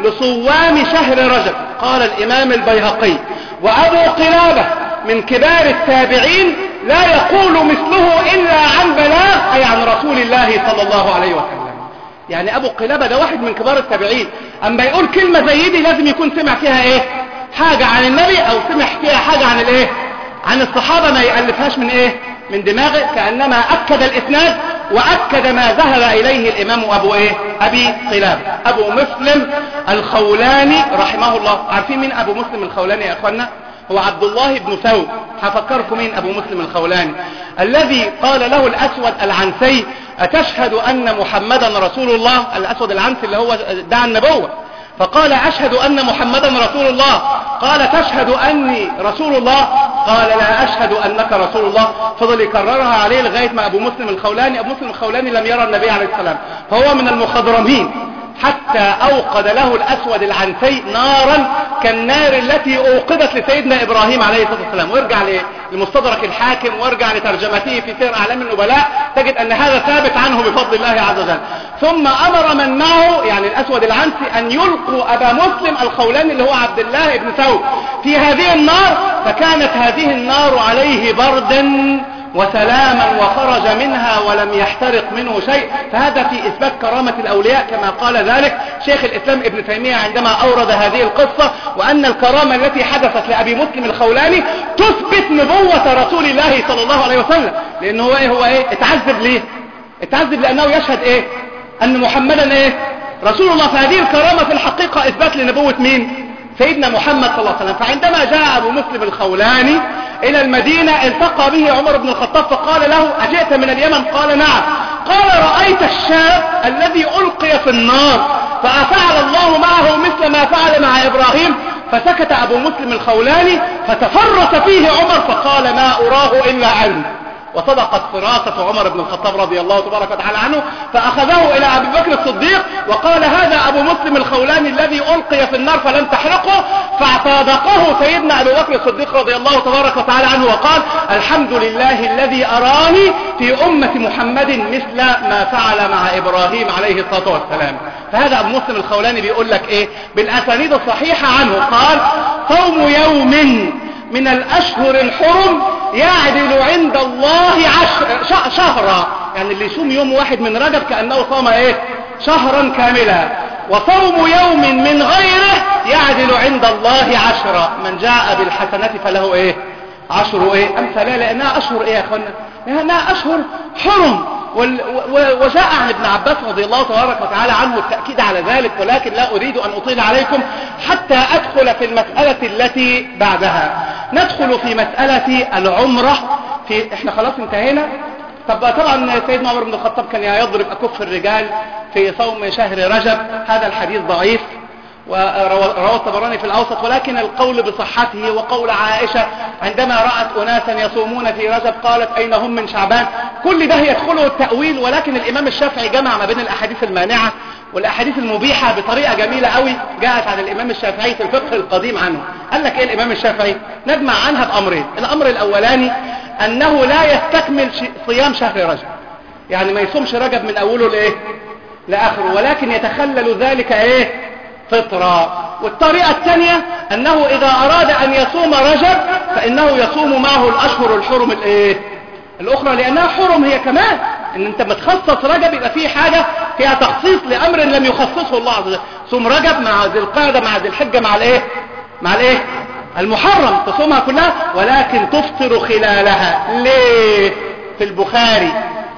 لصوام شهر رجب. قال الامام البيهقي: وابو قلابة من كبار التابعين لا يقول مثله الا عن بلاغ، اي عن رسول الله صلى الله عليه وسلم. يعني ابو قلابة ده واحد من كبار التابعين، اما يقول كلمة زي دي لازم يكون سمع فيها ايه حاجة عن النبي، او سمع فيها حاجة عن الايه عن الصحابة، ما يألفهاش من ايه من دماغه، كأنما اكد الاسناد واكد ما ذهب اليه الامام ابو ايه ابي قلابة. ابو مسلم الخولاني رحمه الله. عارفين مين ابو مسلم الخولاني يا اخوانا؟ هو عبد الله بن ثوب. هفكركم مين ابو مسلم الخولاني الذي قال له الاسود العنسي: اتشهد ان محمدا رسول الله؟ الاسود العنسي اللي هو دعا النبوة، فقال: اشهد ان محمدا رسول الله. قال: تشهد اني رسول الله؟ قال: لا اشهد انك رسول الله. فضل يكررها عليه لغاية ما ابو مسلم الخولاني ابو مسلم الخولاني لم يرى النبي عليه السلام، فهو من المخضرمين، حتى اوقد له الاسود العنسي نارا كالنار التي اوقدت لسيدنا ابراهيم عليه الصلاة والسلام. وارجع لمستدرك الحاكم وارجع لترجمته في سير اعلام النبلاء تجد ان هذا ثابت عنه بفضل الله عز وجل. ثم امر من معه يعني الاسود العنسي ان يلقوا ابا مسلم الخولاني اللي هو عبد الله بن ثوب في هذه النار، فكانت هذه النار عليه بردا وسلاما وخرج منها ولم يحترق منه شيء. فهذا في إثبات كرامة الأولياء كما قال ذلك شيخ الإسلام ابن تيمية عندما أورد هذه القصة، وأن الكرامة التي حدثت لأبي مسلم الخولاني تثبت نبوة رسول الله صلى الله عليه وسلم. لأنه هو إيه هو إيه اتعذب ليه اتعذب لأنه يشهد إيه أن محمدا إيه رسول الله. فهذه الكرامة في الحقيقة إثبات لنبوة مين؟ سيدنا محمد صلى الله عليه وسلم. فعندما جاء أبو مسلم الخولاني إلى المدينة التقى به عمر بن الخطاب فقال له: أجئت من اليمن؟ قال: نعم. قال: رأيت الشاب الذي ألقي في النار فأفعل الله معه مثل ما فعل مع إبراهيم؟ فسكت أبو مسلم الخولاني فتفرس فيه عمر فقال: ما أراه إلا علم. وصدقت فراسة عمر بن الخطاب رضي الله تبارك وتعالى عنه، فأخذه إلى أبي بكر الصديق وقال هذا أبو مسلم الخولاني الذي ألقي في النار فلم تحرقه، فاعتادقه سيدنا أبو بكر الصديق رضي الله تبارك وتعالى عنه وقال الحمد لله الذي أراني في أمة محمد مثل ما فعل مع إبراهيم عليه الصلاة والسلام. فهذا أبو مسلم الخولاني بيقول لك إيه بالأسانيد الصحيحة عنه، قال صوم يوم من الأشهر الحرم يعدل عند الله عشر شهرا، يعني اللي يصوم يوم واحد من رجب كأنه صام إيه شهرا كاملا، وصوم يوم من غيره يعدل عند الله عشرا، من جاء بالحسنة فله إيه عشر إيه أمثالها، لأنها أشهر إيه يا أخوانا، لأنها أشهر حرم. وجاء عن ابن عباس رضي الله تبارك وتعالى عنه التأكيد على ذلك، ولكن لا أريد أن أطيل عليكم حتى أدخل في المسألة التي بعدها. ندخل في مسألة العمرة. في احنا خلاص انتهينا. طب طبعا سيدنا عمر بن الخطاب كان يضرب أكف الرجال في صوم شهر رجب، هذا الحديث ضعيف ورواه الطبراني في الأوسط، ولكن القول بصحته وقول عائشة عندما رأت أناسا يصومون في رجب قالت أين هم من شعبان، كل ده يدخله التأويل. ولكن الإمام الشافعي جمع ما بين الأحاديث المانعة والأحاديث المبيحة بطريقة جميلة قوي جاءت عن الإمام الشافعي في الفقه القديم عنه. قال لك إيه الإمام الشافعي؟ نجمع عنها بأمرين. الأمر الأولاني أنه لا يستكمل صيام شهر رجب، يعني ما يصومش رجب من أوله لإيه لآخره، ولكن يتخلل ذلك إيه فطرة. والطريقة الثانية أنه إذا أراد أن يصوم رجب فإنه يصوم معه الأشهر الحرم الإيه الأخرى، لأنها حرم هي كمان. إن أنت بتخصص رجب يبقى فيه حاجة فيها تخصيص لأمر لم يخصصه الله عز وجل. صوم رجب مع ذي القعدة مع ذي الحجة مع الإيه مع الإيه المحرم، تصومها كلها ولكن تفطر خلالها. ليه؟ في البخاري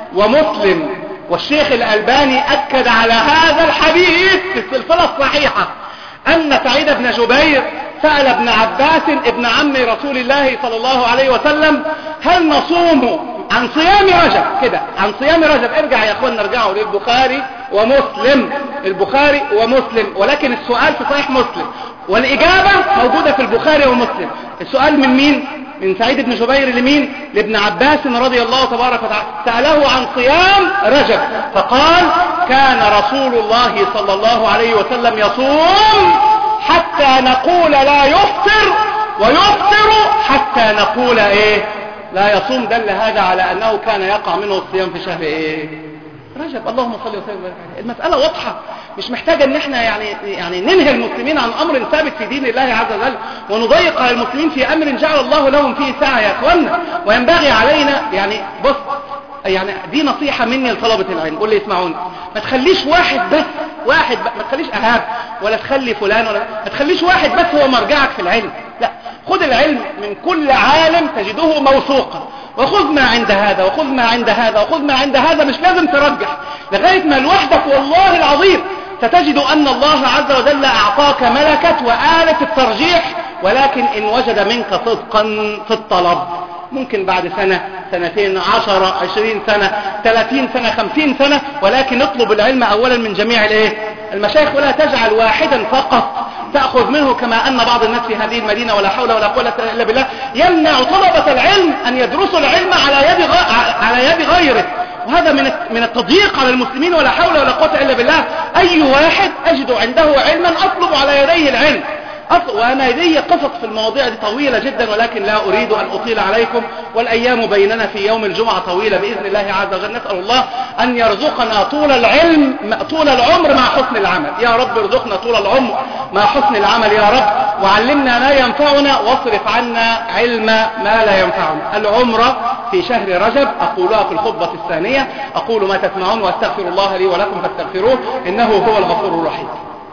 ومسلم والشيخ الألباني أكد على هذا الحديث في السلسلة الصحيحة أن سعيد بن جبير سأل ابن عباس ابن عم رسول الله صلى الله عليه وسلم هل نصوم عن صيام رجب كده عن صيام رجب. ارجع يا اخوان نرجعوا للبخاري ومسلم، البخاري ومسلم، ولكن السؤال في صحيح مسلم والإجابة موجودة في البخاري ومسلم. السؤال من مين؟ من سعيد بن جبير لمين؟ لابن عباس رضي الله تبارك وتعالى، سأله عن صيام رجب فقال كان رسول الله صلى الله عليه وسلم يصوم حتى نقول لا يفطر ويفطر حتى نقول ايه لا يصوم. دل هذا على انه كان يقع منه الصيام في شهر ايه رجب. اللهم صل وسلم وبارك عليه. المسألة واضحة، مش محتاجة ان احنا يعني يعني ننهي المسلمين عن امر ثابت في دين الله عز وجل ونضيق على المسلمين في امر جعل الله لهم فيه سعة يا اخوانا. وينبغي علينا يعني بص يعني دي نصيحة مني لطلبة العلم، قول لي اسمعوني، ما تخليش واحد بس واحد بس ما تخليش اهاب ولا تخلي فلان ولا ما تخليش واحد بس هو مرجعك في العلم، لا، خذ العلم من كل عالم تجده موثوقا، وخذ ما عند هذا وخذ ما عند هذا وخذ ما عند هذا، مش لازم ترجح لغاية ما لوحدك والله العظيم ستجد أن الله عز وجل أعطاك ملكة وآلة الترجيح. ولكن إن وجد منك صدقا في الطلب ممكن بعد سنة سنتين عشرة عشرين سنة ثلاثين سنة خمسين سنة، ولكن اطلب العلم أولا من جميع الايه المشايخ، ولا تجعل واحدا فقط تأخذ منه، كما أن بعض الناس في هذه المدينة ولا حول ولا قوة إلا بالله يمنع طلبة العلم أن يدرسوا العلم على يد غ... على يد غيره، وهذا من من التضييق على المسلمين ولا حول ولا قوة إلا بالله. أي واحد أجد عنده علما أطلب على يديه العلم. وأنا لي قصص في المواضيع دي طويلة جدا، ولكن لا أريد أن أطيل عليكم، والأيام بيننا في يوم الجمعة طويلة بإذن الله عز وجل. نسأل الله أن يرزقنا طول العلم طول العمر مع حسن العمل، يا رب ارزقنا طول العمر مع حسن العمل يا رب، وعلمنا ما ينفعنا واصرف عنا علم ما لا ينفعنا. العمرة في شهر رجب أقولها في الخطبة الثانية، أقول ما تسمعون وأستغفر الله لي ولكم فاستغفروه إنه هو الغفور الرحيم.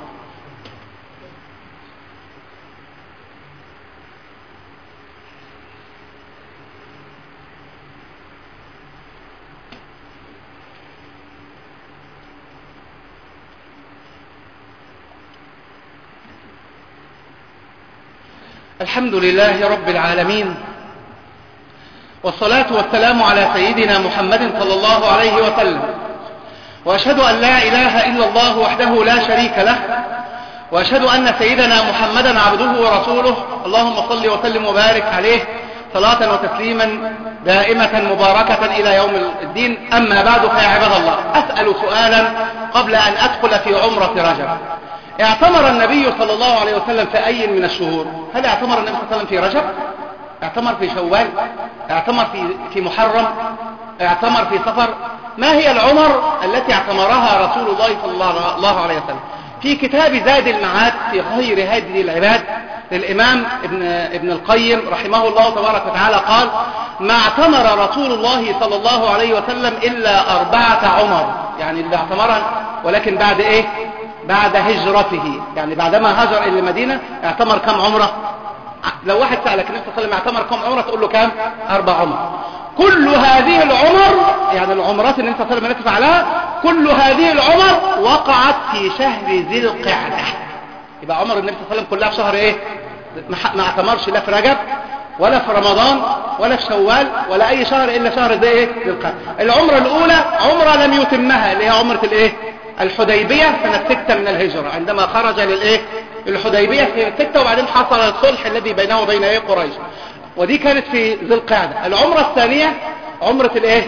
الحمد لله رب العالمين، والصلاة والسلام على سيدنا محمد صلى الله عليه وسلم، وأشهد أن لا إله إلا الله وحده لا شريك له، وأشهد أن سيدنا محمدا عبده ورسوله. اللهم صل وسلم وبارك عليه صلاة وتسليما دائمة مباركة إلى يوم الدين. أما بعد فيا عباد الله، أسأل سؤالا قبل أن أدخل في عمرة رجب. اعتمر النبي صلى الله عليه وسلم في أي من الشهور؟ هل اعتمر النبي صلى الله عليه وسلم في رجب؟ اعتمر في شوال؟ اعتمر في في محرم؟ اعتمر في صفر؟ ما هي العمر التي اعتمرها رسول الله صلى الله عليه وسلم؟ في كتاب زاد المعاد في خير هدي العباد للإمام ابن, ابن القيم رحمه الله تبارك وتعالى قال: ما اعتمر رسول الله صلى الله عليه وسلم إلا أربعة عمر، يعني اللي اعتمرها ولكن بعد إيه؟ بعد هجرته، يعني بعدما هاجر إلى المدينة اعتمر كم عمرة؟ لو واحد سألك النبي صلى الله عليه وسلم اعتمر كم عمرة تقول له كم؟ أربع عمر. كل هذه العمر، يعني العمرات اللي النبي صلى الله عليه وسلم عليها، كل هذه العمر وقعت في شهر ذي القعدة. يبقى عمر النبي صلى الله عليه وسلم كلها في شهر ايه؟ ما اعتمرش لا في رجب ولا في رمضان ولا في شوال ولا اي شهر الا شهر ذي ايه؟ ذي القعدة. العمرة الاولى عمرة لم يتمها، اللي هي عمرة الايه؟ الحديبية سنة ستة من الهجرة، عندما خرج للايه؟ الحديبية في ستة، وبعدين حصل الصلح الذي بينه وبين ايه؟ قريش، ودي كانت في ذي القعدة. العمرة الثانية عمرة الايه؟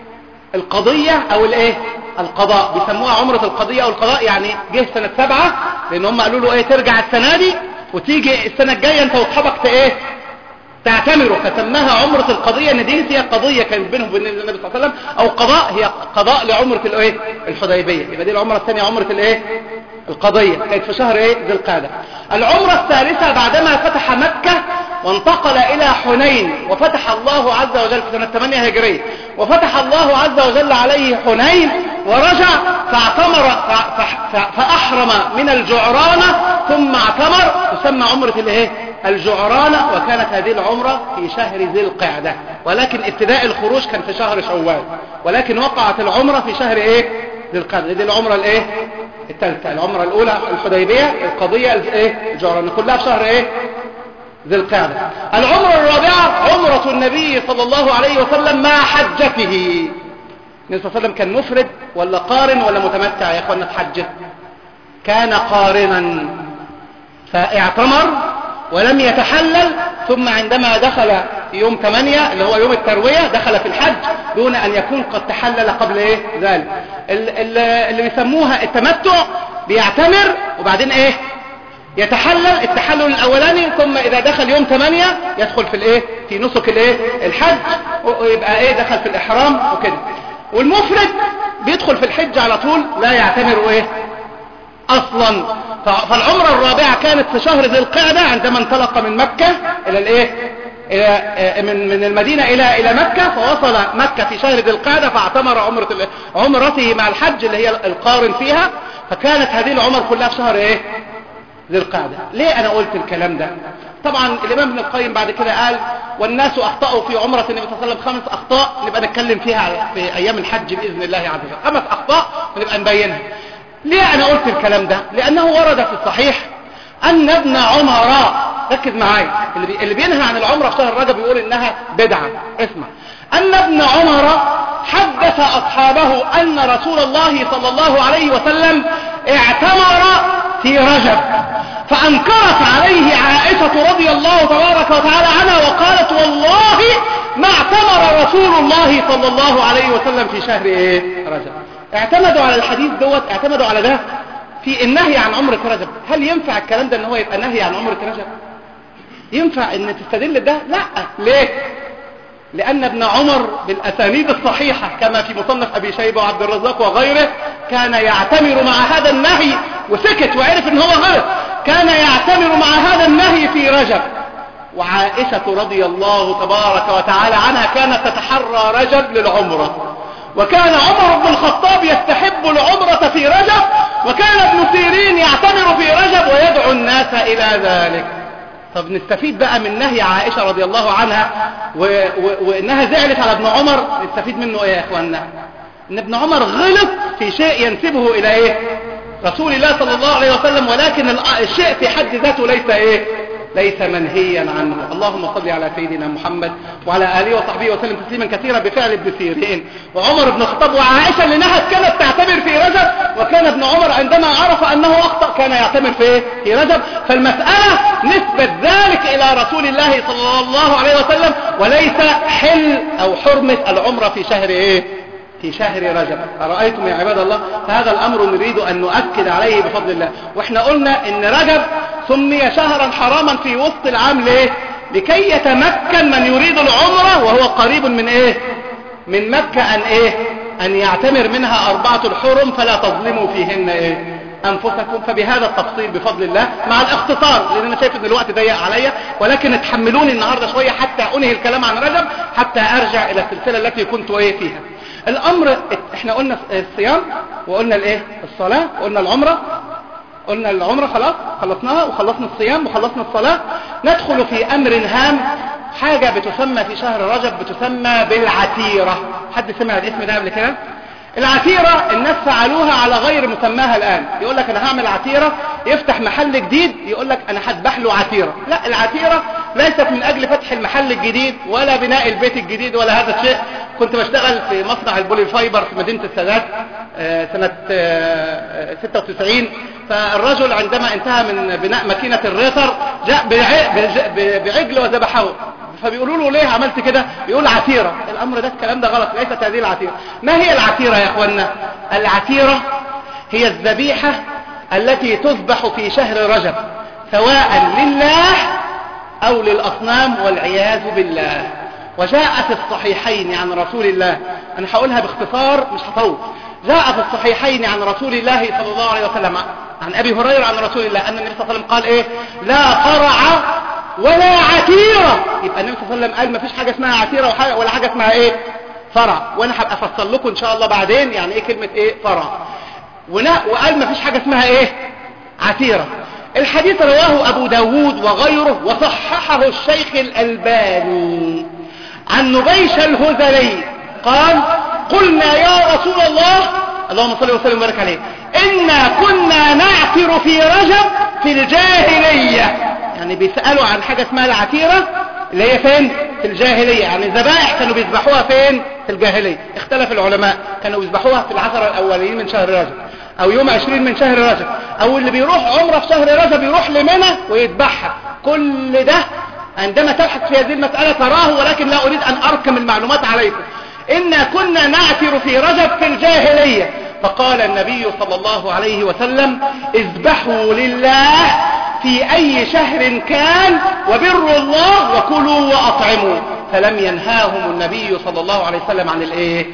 القضية او الايه؟ القضاء، بيسموها عمرة القضية او القضاء، يعني جه سنة سبعة، لان هم قالوا له ايه؟ ترجع السنة دي وتيجي السنة الجاية انت واصحابك ايه؟ تعتمروا، فسماها عمرة القضية، ان دي هي قضية كانت بينهم وبين النبي صلى الله عليه وسلم، او قضاء، هي قضاء لعمرة الايه؟ الحديبية. يبقى دي العمرة الثانية عمرة الايه؟ القضية، كانت في شهر ايه؟ ذي القعدة. العمرة الثالثة بعدما فتح مكة وانتقل الى حنين، وفتح الله عز وجل في سنة ثمانية هجرية، وفتح الله عز وجل عليه حنين ورجع فاعتمر فاحرم من الجعرانة ثم اعتمر، تسمى عمرة الايه؟ الجعرانة. وكانت هذه العمرة في شهر ذي القعدة، ولكن ابتداء الخروج كان في شهر شوال، ولكن وقعت العمرة في شهر ايه؟ ذي القعدة. دي العمرة الايه؟ الثالثة. العمرة الاولى الحديبية، القضية الايه؟ الجعرانة، كلها في شهر ايه؟ ذي القعدة. العمرة الرابعة عمرة النبي صلى الله عليه وسلم مع حجته. النبي صلى الله عليه وسلم كان مفرد ولا قارن ولا متمتع يا اخوانا في حجه؟ كان قارنا، فاعتمر ولم يتحلل، ثم عندما دخل يوم ثمانية اللي هو يوم التروية دخل في الحج دون ان يكون قد تحلل قبل ايه؟ ذلك. اللي بيسموها التمتع، بيعتمر وبعدين ايه؟ يتحلل التحلل الاولاني، ثم اذا دخل يوم ثمانية يدخل في الايه؟ في نسك الايه؟ الحج، ويبقى ايه؟ دخل في الاحرام وكده. والمفرد بيدخل في الحج على طول، لا يعتمر ايه؟ اصلا. فالعمرة الرابعة كانت في شهر ذي القعدة عندما انطلق من مكة الى الايه؟ إلى من من المدينة الى الى مكة، فوصل مكة في شهر ذي القعدة فاعتمر عمرة عمرته مع الحج اللي هي القارن فيها. فكانت هذه العمر كلها في شهر ايه؟ ذي القعدة. ليه انا قلت الكلام ده؟ طبعا الامام ابن القيم بعد كده قال: والناس اخطأوا في عمرة النبي صلى الله عليه وسلم خمس اخطاء، نبقى نتكلم فيها في ايام الحج باذن الله عز وجل. خمس اخطاء ونبقى نبينها. ليه انا قلت الكلام ده؟ لانه ورد في الصحيح ان ابن عمر، ركز معايا، اللي, بي... اللي بينهى عن العمرة في شهر رجب يقول انها بدعة. اسمع، ان ابن عمر حدث اصحابه ان رسول الله صلى الله عليه وسلم اعتمر في رجب، فانكرت عليه عائشة رضي الله تبارك وتعالى عنها وقالت: والله ما اعتمر رسول الله صلى الله عليه وسلم في شهر ايه؟ رجب. اعتمدوا على الحديث دوت، اعتمدوا على ده في النهي عن عمرة رجب. هل ينفع الكلام ده ان هو يبقى نهي عن عمرة رجب؟ ينفع ان تستدل ده؟ لا. ليه؟ لان ابن عمر بالاسانيد الصحيحة كما في مصنف ابي شيبة وعبد الرزاق وغيره كان يعتمر مع هذا النهي، وسكت وعرف ان هو غلط، كان يعتمر مع هذا النهي في رجب. وعائشة رضي الله تبارك وتعالى عنها كانت تتحرى رجب للعمرة، وكان عمر بن الخطاب يستحب العمرة في رجب، وكان ابن سيرين يعتمر في رجب ويدعو الناس إلى ذلك. طب نستفيد بقى من نهي عائشة رضي الله عنها و... و... وإنها زعلت على ابن عمر، نستفيد منه إيه يا إخواننا؟ إن ابن عمر غلط في شيء ينسبه إلى إيه؟ رسول الله صلى الله عليه وسلم، ولكن الشيء في حد ذاته ليس إيه؟ ليس منهيا عنه. اللهم صل على سيدنا محمد وعلى آله وصحبه وسلم تسليما كثيرا بفعل ابن سيرين وعمر بن الخطاب وعائشة اللي نهت كانت تعتبر في رجب، وكان ابن عمر عندما عرف أنه أخطأ كان يعتمر في في رجب. فالمسألة نسبة ذلك إلى رسول الله صلى الله عليه وسلم، وليس حل أو حرمة العمرة في شهر إيه؟ في شهر رجب. أرأيتم يا عباد الله؟ فهذا الأمر نريد أن نؤكد عليه بفضل الله. وإحنا قلنا إن رجب سمي شهرا حراما في وسط العام ليه؟ لكي يتمكن من يريد العمرة وهو قريب من إيه؟ من مكة أن إيه؟ أن يعتمر منها أربعة الحرم فلا تظلموا فيهن إيه؟ أنفسكم. فبهذا التفصيل بفضل الله مع الاختصار، لأن أنا شايف أن الوقت ضيق عليا، ولكن اتحملوني النهاردة شوية حتى أنهي الكلام عن رجب، حتى أرجع إلى السلسلة التي كنت إيه فيها. الأمر احنا قلنا الصيام، وقلنا الإيه؟ الصلاة، وقلنا العمرة. قلنا العمرة خلاص خلصناها، وخلصنا الصيام، وخلصنا الصلاة. ندخل في أمر هام، حاجة بتسمى في شهر رجب بتسمى بالعتيرة. حد سمع الاسم ده قبل كده؟ العتيرة الناس فعلوها على غير مسماها الآن. يقول لك أنا هعمل عتيرة، يفتح محل جديد يقول لك أنا هذبح له عتيرة. لا، العتيرة ليست من أجل فتح المحل الجديد ولا بناء البيت الجديد ولا هذا الشيء. كنت بشتغل في مصنع البولي فايبر في مدينة السادات سنة ستة وتسعين. فالرجل عندما انتهى من بناء ماكينة الريتر جاء بعجل وذبحه. فبيقولوا له ليه عملت كده؟ بيقول عتيرة. الأمر ده الكلام ده غلط، ليست هذه العتيرة. ما هي العتيرة يا أخوانا؟ العتيرة هي الذبيحة التي تذبح في شهر رجب سواء لله أو للأصنام والعياذ بالله. وجاء في الصحيحين عن رسول الله، أنا هقولها باختصار مش هطول. جاء في الصحيحين عن رسول الله صلى الله عليه وسلم عن أبي هريرة عن رسول الله أن النبي صلى الله عليه وسلم قال إيه؟ لا فرع ولا عتيرة. يبقى النبي صلى الله عليه وسلم قال ما فيش حاجة اسمها عتيرة ولا حاجة اسمها إيه؟ فرع. وأنا هبقى أفصل لكم إن شاء الله بعدين يعني إيه كلمة إيه؟ فرع. وقال ما فيش حاجة اسمها إيه؟ عتيرة. الحديث رواه أبو داود وغيره وصححه الشيخ الألباني عن نبيش الهذلي قال قلنا يا رسول الله اللهم صل وسلم وبارك عليه إنا كنا نعتر في رجب في الجاهلية. يعني بيسألوا عن حاجة اسمها العتيرة اللي هي فين؟ في الجاهلية. يعني ذبائح كانوا بيذبحوها فين؟ في الجاهلية. اختلف العلماء، كانوا بيذبحوها في العشرة الأولين من شهر رجب أو يوم عشرين من شهر رجب، أو اللي بيروح عمره في شهر رجب يروح لمنى ويذبحها. كل ده عندما تبحث في هذه المسألة تراه، ولكن لا أريد أن أركم المعلومات عليكم. إنا كنا نعتر في رجب في الجاهلية. فقال النبي صلى الله عليه وسلم اذبحوا لله في أي شهر كان وبروا الله وكلوا وأطعموا. فلم ينهاهم النبي صلى الله عليه وسلم عن الإيه؟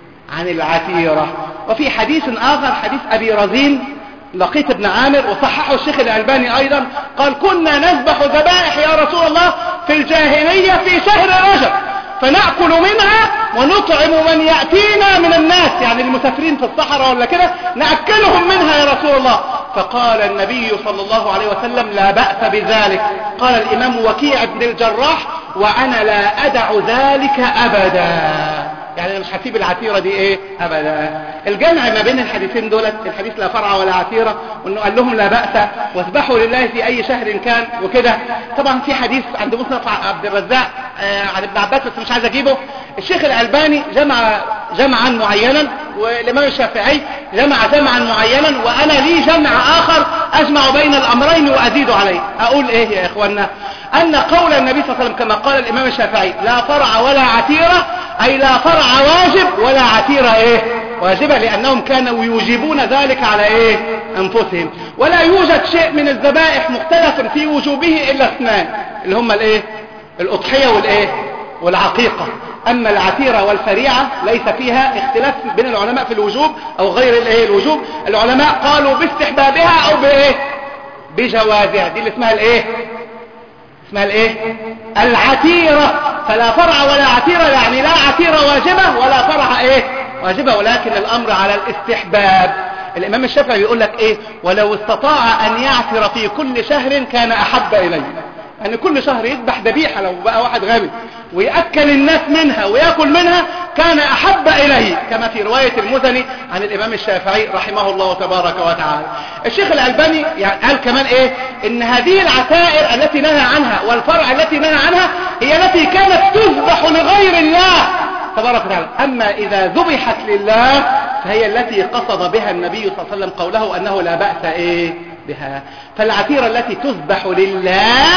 عن العتيرة. وفي حديث آخر حديث أبي رزين لقيت ابن عامر وصححه الشيخ الألباني أيضا قال كنا نذبح ذبائح يا رسول الله في الجاهلية في شهر رجب فنأكل منها ونطعم من يأتينا من الناس، يعني المسافرين في الصحراء ولا كده نأكلهم منها يا رسول الله. فقال النبي صلى الله عليه وسلم لا بأس بذلك. قال الإمام وكيع بن الجراح وأنا لا أدع ذلك أبدا. يعني أنا مش هسيب العتيرة دي ايه ابدا. الجمع ما بين الحديثين دولت، الحديث لا فرع ولا عتيرة، وانه قال لهم لا بأس واذبحوا لله في اي شهر كان وكده. طبعا في حديث عند مسند عبد الرزاق آه عن ابن عباس بس مش عايز اجيبه. الشيخ الألباني جمع جمعا معينا والامام الشافعي جمع جمعا معينا، وانا لي جمع اخر اجمع بين الامرين وازيد عليه. اقول ايه يا اخوانا؟ ان قول النبي صلى الله عليه وسلم كما قال الامام الشافعي لا فرع ولا عتيرة، اي لا فرع واجب ولا عتيرة ايه واجبة، لانهم كانوا يوجبون ذلك على ايه انفسهم. ولا يوجد شيء من الذبائح مختلف في وجوبه الا اثنان اللي هم الايه الاضحية والايه والعقيقة. اما العتيرة والفريعة ليس فيها اختلاف بين العلماء في الوجوب او غير الايه الوجوب. العلماء قالوا باستحبابها او بايه بجوازها. دي اللي اسمها الايه اسمها الايه العتيرة. فلا فرع ولا عتيرة، يعني لا عتيرة واجبة ولا فرع ايه واجبة، ولكن الامر على الاستحباب. الامام الشافعي يقول لك ايه ولو استطاع ان يعتر في كل شهر كان احب اليه. يعني كل شهر يذبح ذبيحة لو بقى واحد غني ويأكل الناس منها ويأكل منها كان أحب إليه، كما في رواية المزني عن الإمام الشافعي رحمه الله تبارك وتعالى. الشيخ الألباني يعني قال كمان إيه إن هذه العتائر التي نهى عنها والفرع التي نهى عنها هي التي كانت تذبح لغير الله تبارك وتعالى. أما إذا ذبحت لله فهي التي قصد بها النبي صلى الله عليه وسلم قوله أنه لا بأس إيه بها. فالعتيرة التي تذبح لله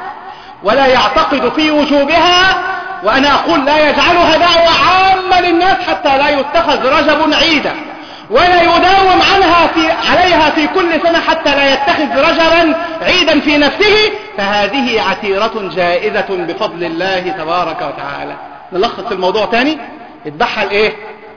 ولا يعتقد في وجوبها، وأنا أقول لا يجعلها دعوة عامة للناس حتى لا يتخذ رجب عيدا، ولا يداوم عنها في عليها في كل سنة حتى لا يتخذ رجبا عيدا في نفسه، فهذه عتيرة جائزة بفضل الله تبارك وتعالى. نلخص الموضوع تاني، يذبحها الايه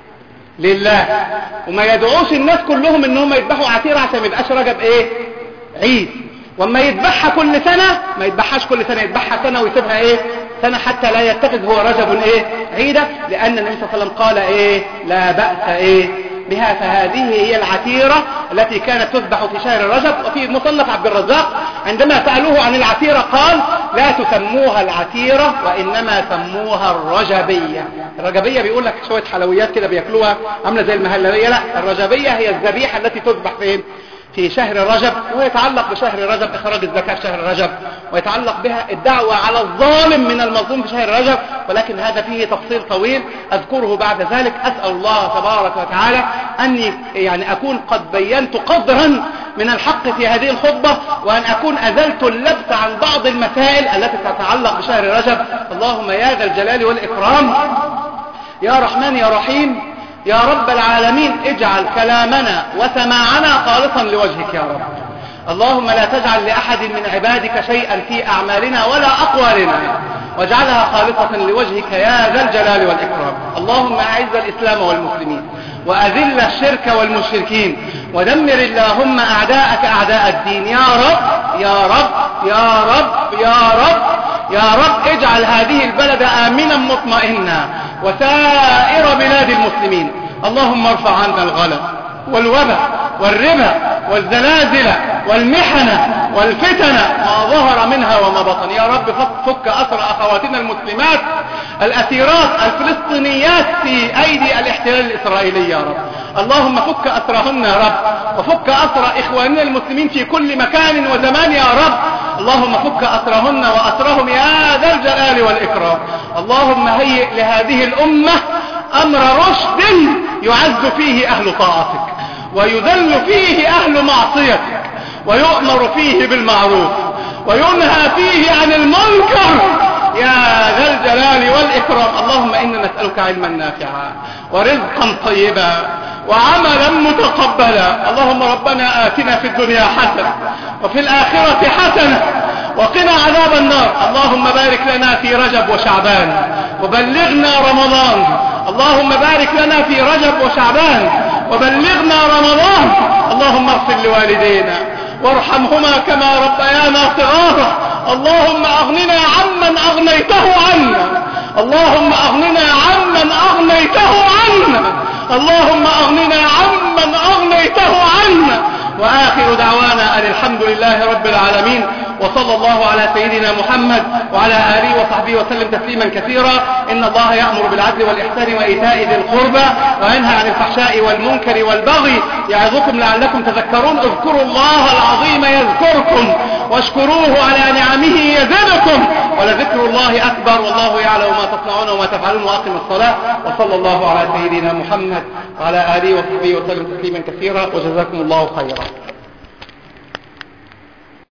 لله، وما يدعوش الناس كلهم انهم يذبحوا عتيرة عشان ما يبقاش رجب ايه عيد، وما يذبحها كل سنة ما يذبحهاش كل سنة، يذبحها سنة ويسيبها ايه سنة حتى لا يتخذ هو رجب ايه عيدا، لان النبي صلى الله عليه وسلم قال ايه لا بأس ايه بها. فهذه هي العتيرة التي كانت تذبح في شهر رجب. وفي مصنف عبد الرزاق عندما سألوه عن العتيرة قال لا تسموها العتيرة وإنما سموها الرجبية. الرجبية بيقول لك شوية حلويات كده بيأكلوها عاملة زي المهلبية، لا، الرجبية هي الذبيحة التي تذبح فين في شهر رجب، ويتعلق بشهر رجب إخراج الزكاة في شهر رجب، ويتعلق بها الدعوة على الظالم من المظلوم في شهر رجب، ولكن هذا فيه تفصيل طويل أذكره بعد ذلك. أسأل الله تبارك وتعالى أني يعني أكون قد بينت قدرا من الحق في هذه الخطبة، وأن أكون أزلت اللبس عن بعض المسائل التي تتعلق بشهر رجب. اللهم يا ذا الجلال والإكرام يا رحمن يا رحيم يا رب العالمين، اجعل كلامنا وسماعنا خالصا لوجهك يا رب. اللهم لا تجعل لأحد من عبادك شيئا في أعمالنا ولا أقوالنا، واجعلها خالصة لوجهك يا ذا الجلال والإكرام. اللهم أعز الإسلام والمسلمين وأذل الشرك والمشركين، ودمر اللهم أعداءك أعداء الدين يا رب يا رب يا رب يا رب يا رب. اجعل هذه البلد آمنا مطمئنا وسائر بلاد المسلمين. اللهم ارفع عنا الغلا والوبا والربا والزلازل والمحنة والفتن ما ظهر منها وما بطن. يا رب فك أسر أخواتنا المسلمات الأسيرات الفلسطينيات في أيدي الاحتلال الإسرائيلي يا رب. اللهم فك أسرهن يا رب، وفك أسر إخواننا المسلمين في كل مكان وزمان يا رب. اللهم فك أسرهن وأسرهم يا ذا الجلال والإكرام. اللهم هيئ لهذه الأمة أمر رشد يعز فيه أهل طاعتك، ويذل فيه أهل معصيتك، ويؤمر فيه بالمعروف، وينهى فيه عن المنكر يا ذا الجلال والإكرام. اللهم إنا نسألك علما نافعا ورزقا طيبا وعملا متقبلا. اللهم ربنا آتنا في الدنيا حسنة وفي الآخرة حسنة وقنا عذاب النار. اللهم بارك لنا في رجب وشعبان وبلغنا رمضان. اللهم بارك لنا في رجب وشعبان وبلغنا رمضان. اللهم اغفر لوالدينا وارحمهما كما ربيانا صغارا. اللهم أغننا عمن أغنيته عنا. اللهم أغننا عمن أغنيته عنا. اللهم أغننا عمن أغنيته عنا. وآخر دعوانا أن الحمد لله رب العالمين، وصلى الله على سيدنا محمد وعلى آله وصحبه وسلم تسليما كثيرا. إن الله يأمر بالعدل والإحسان وإيتاء ذي القربى وينهى عن الفحشاء والمنكر والبغي يعظكم لعلكم تذكرون. اذكروا الله العظيم يذكركم واشكروه على نعمه يزدكم، ولذكر الله أكبر والله يعلم ما تصنعون وما تفعلون. وأقم الصلاة. وصلى الله على سيدنا محمد وعلى آله وصحبه وسلم تسليما كثيرا، وجزاكم الله خيرا.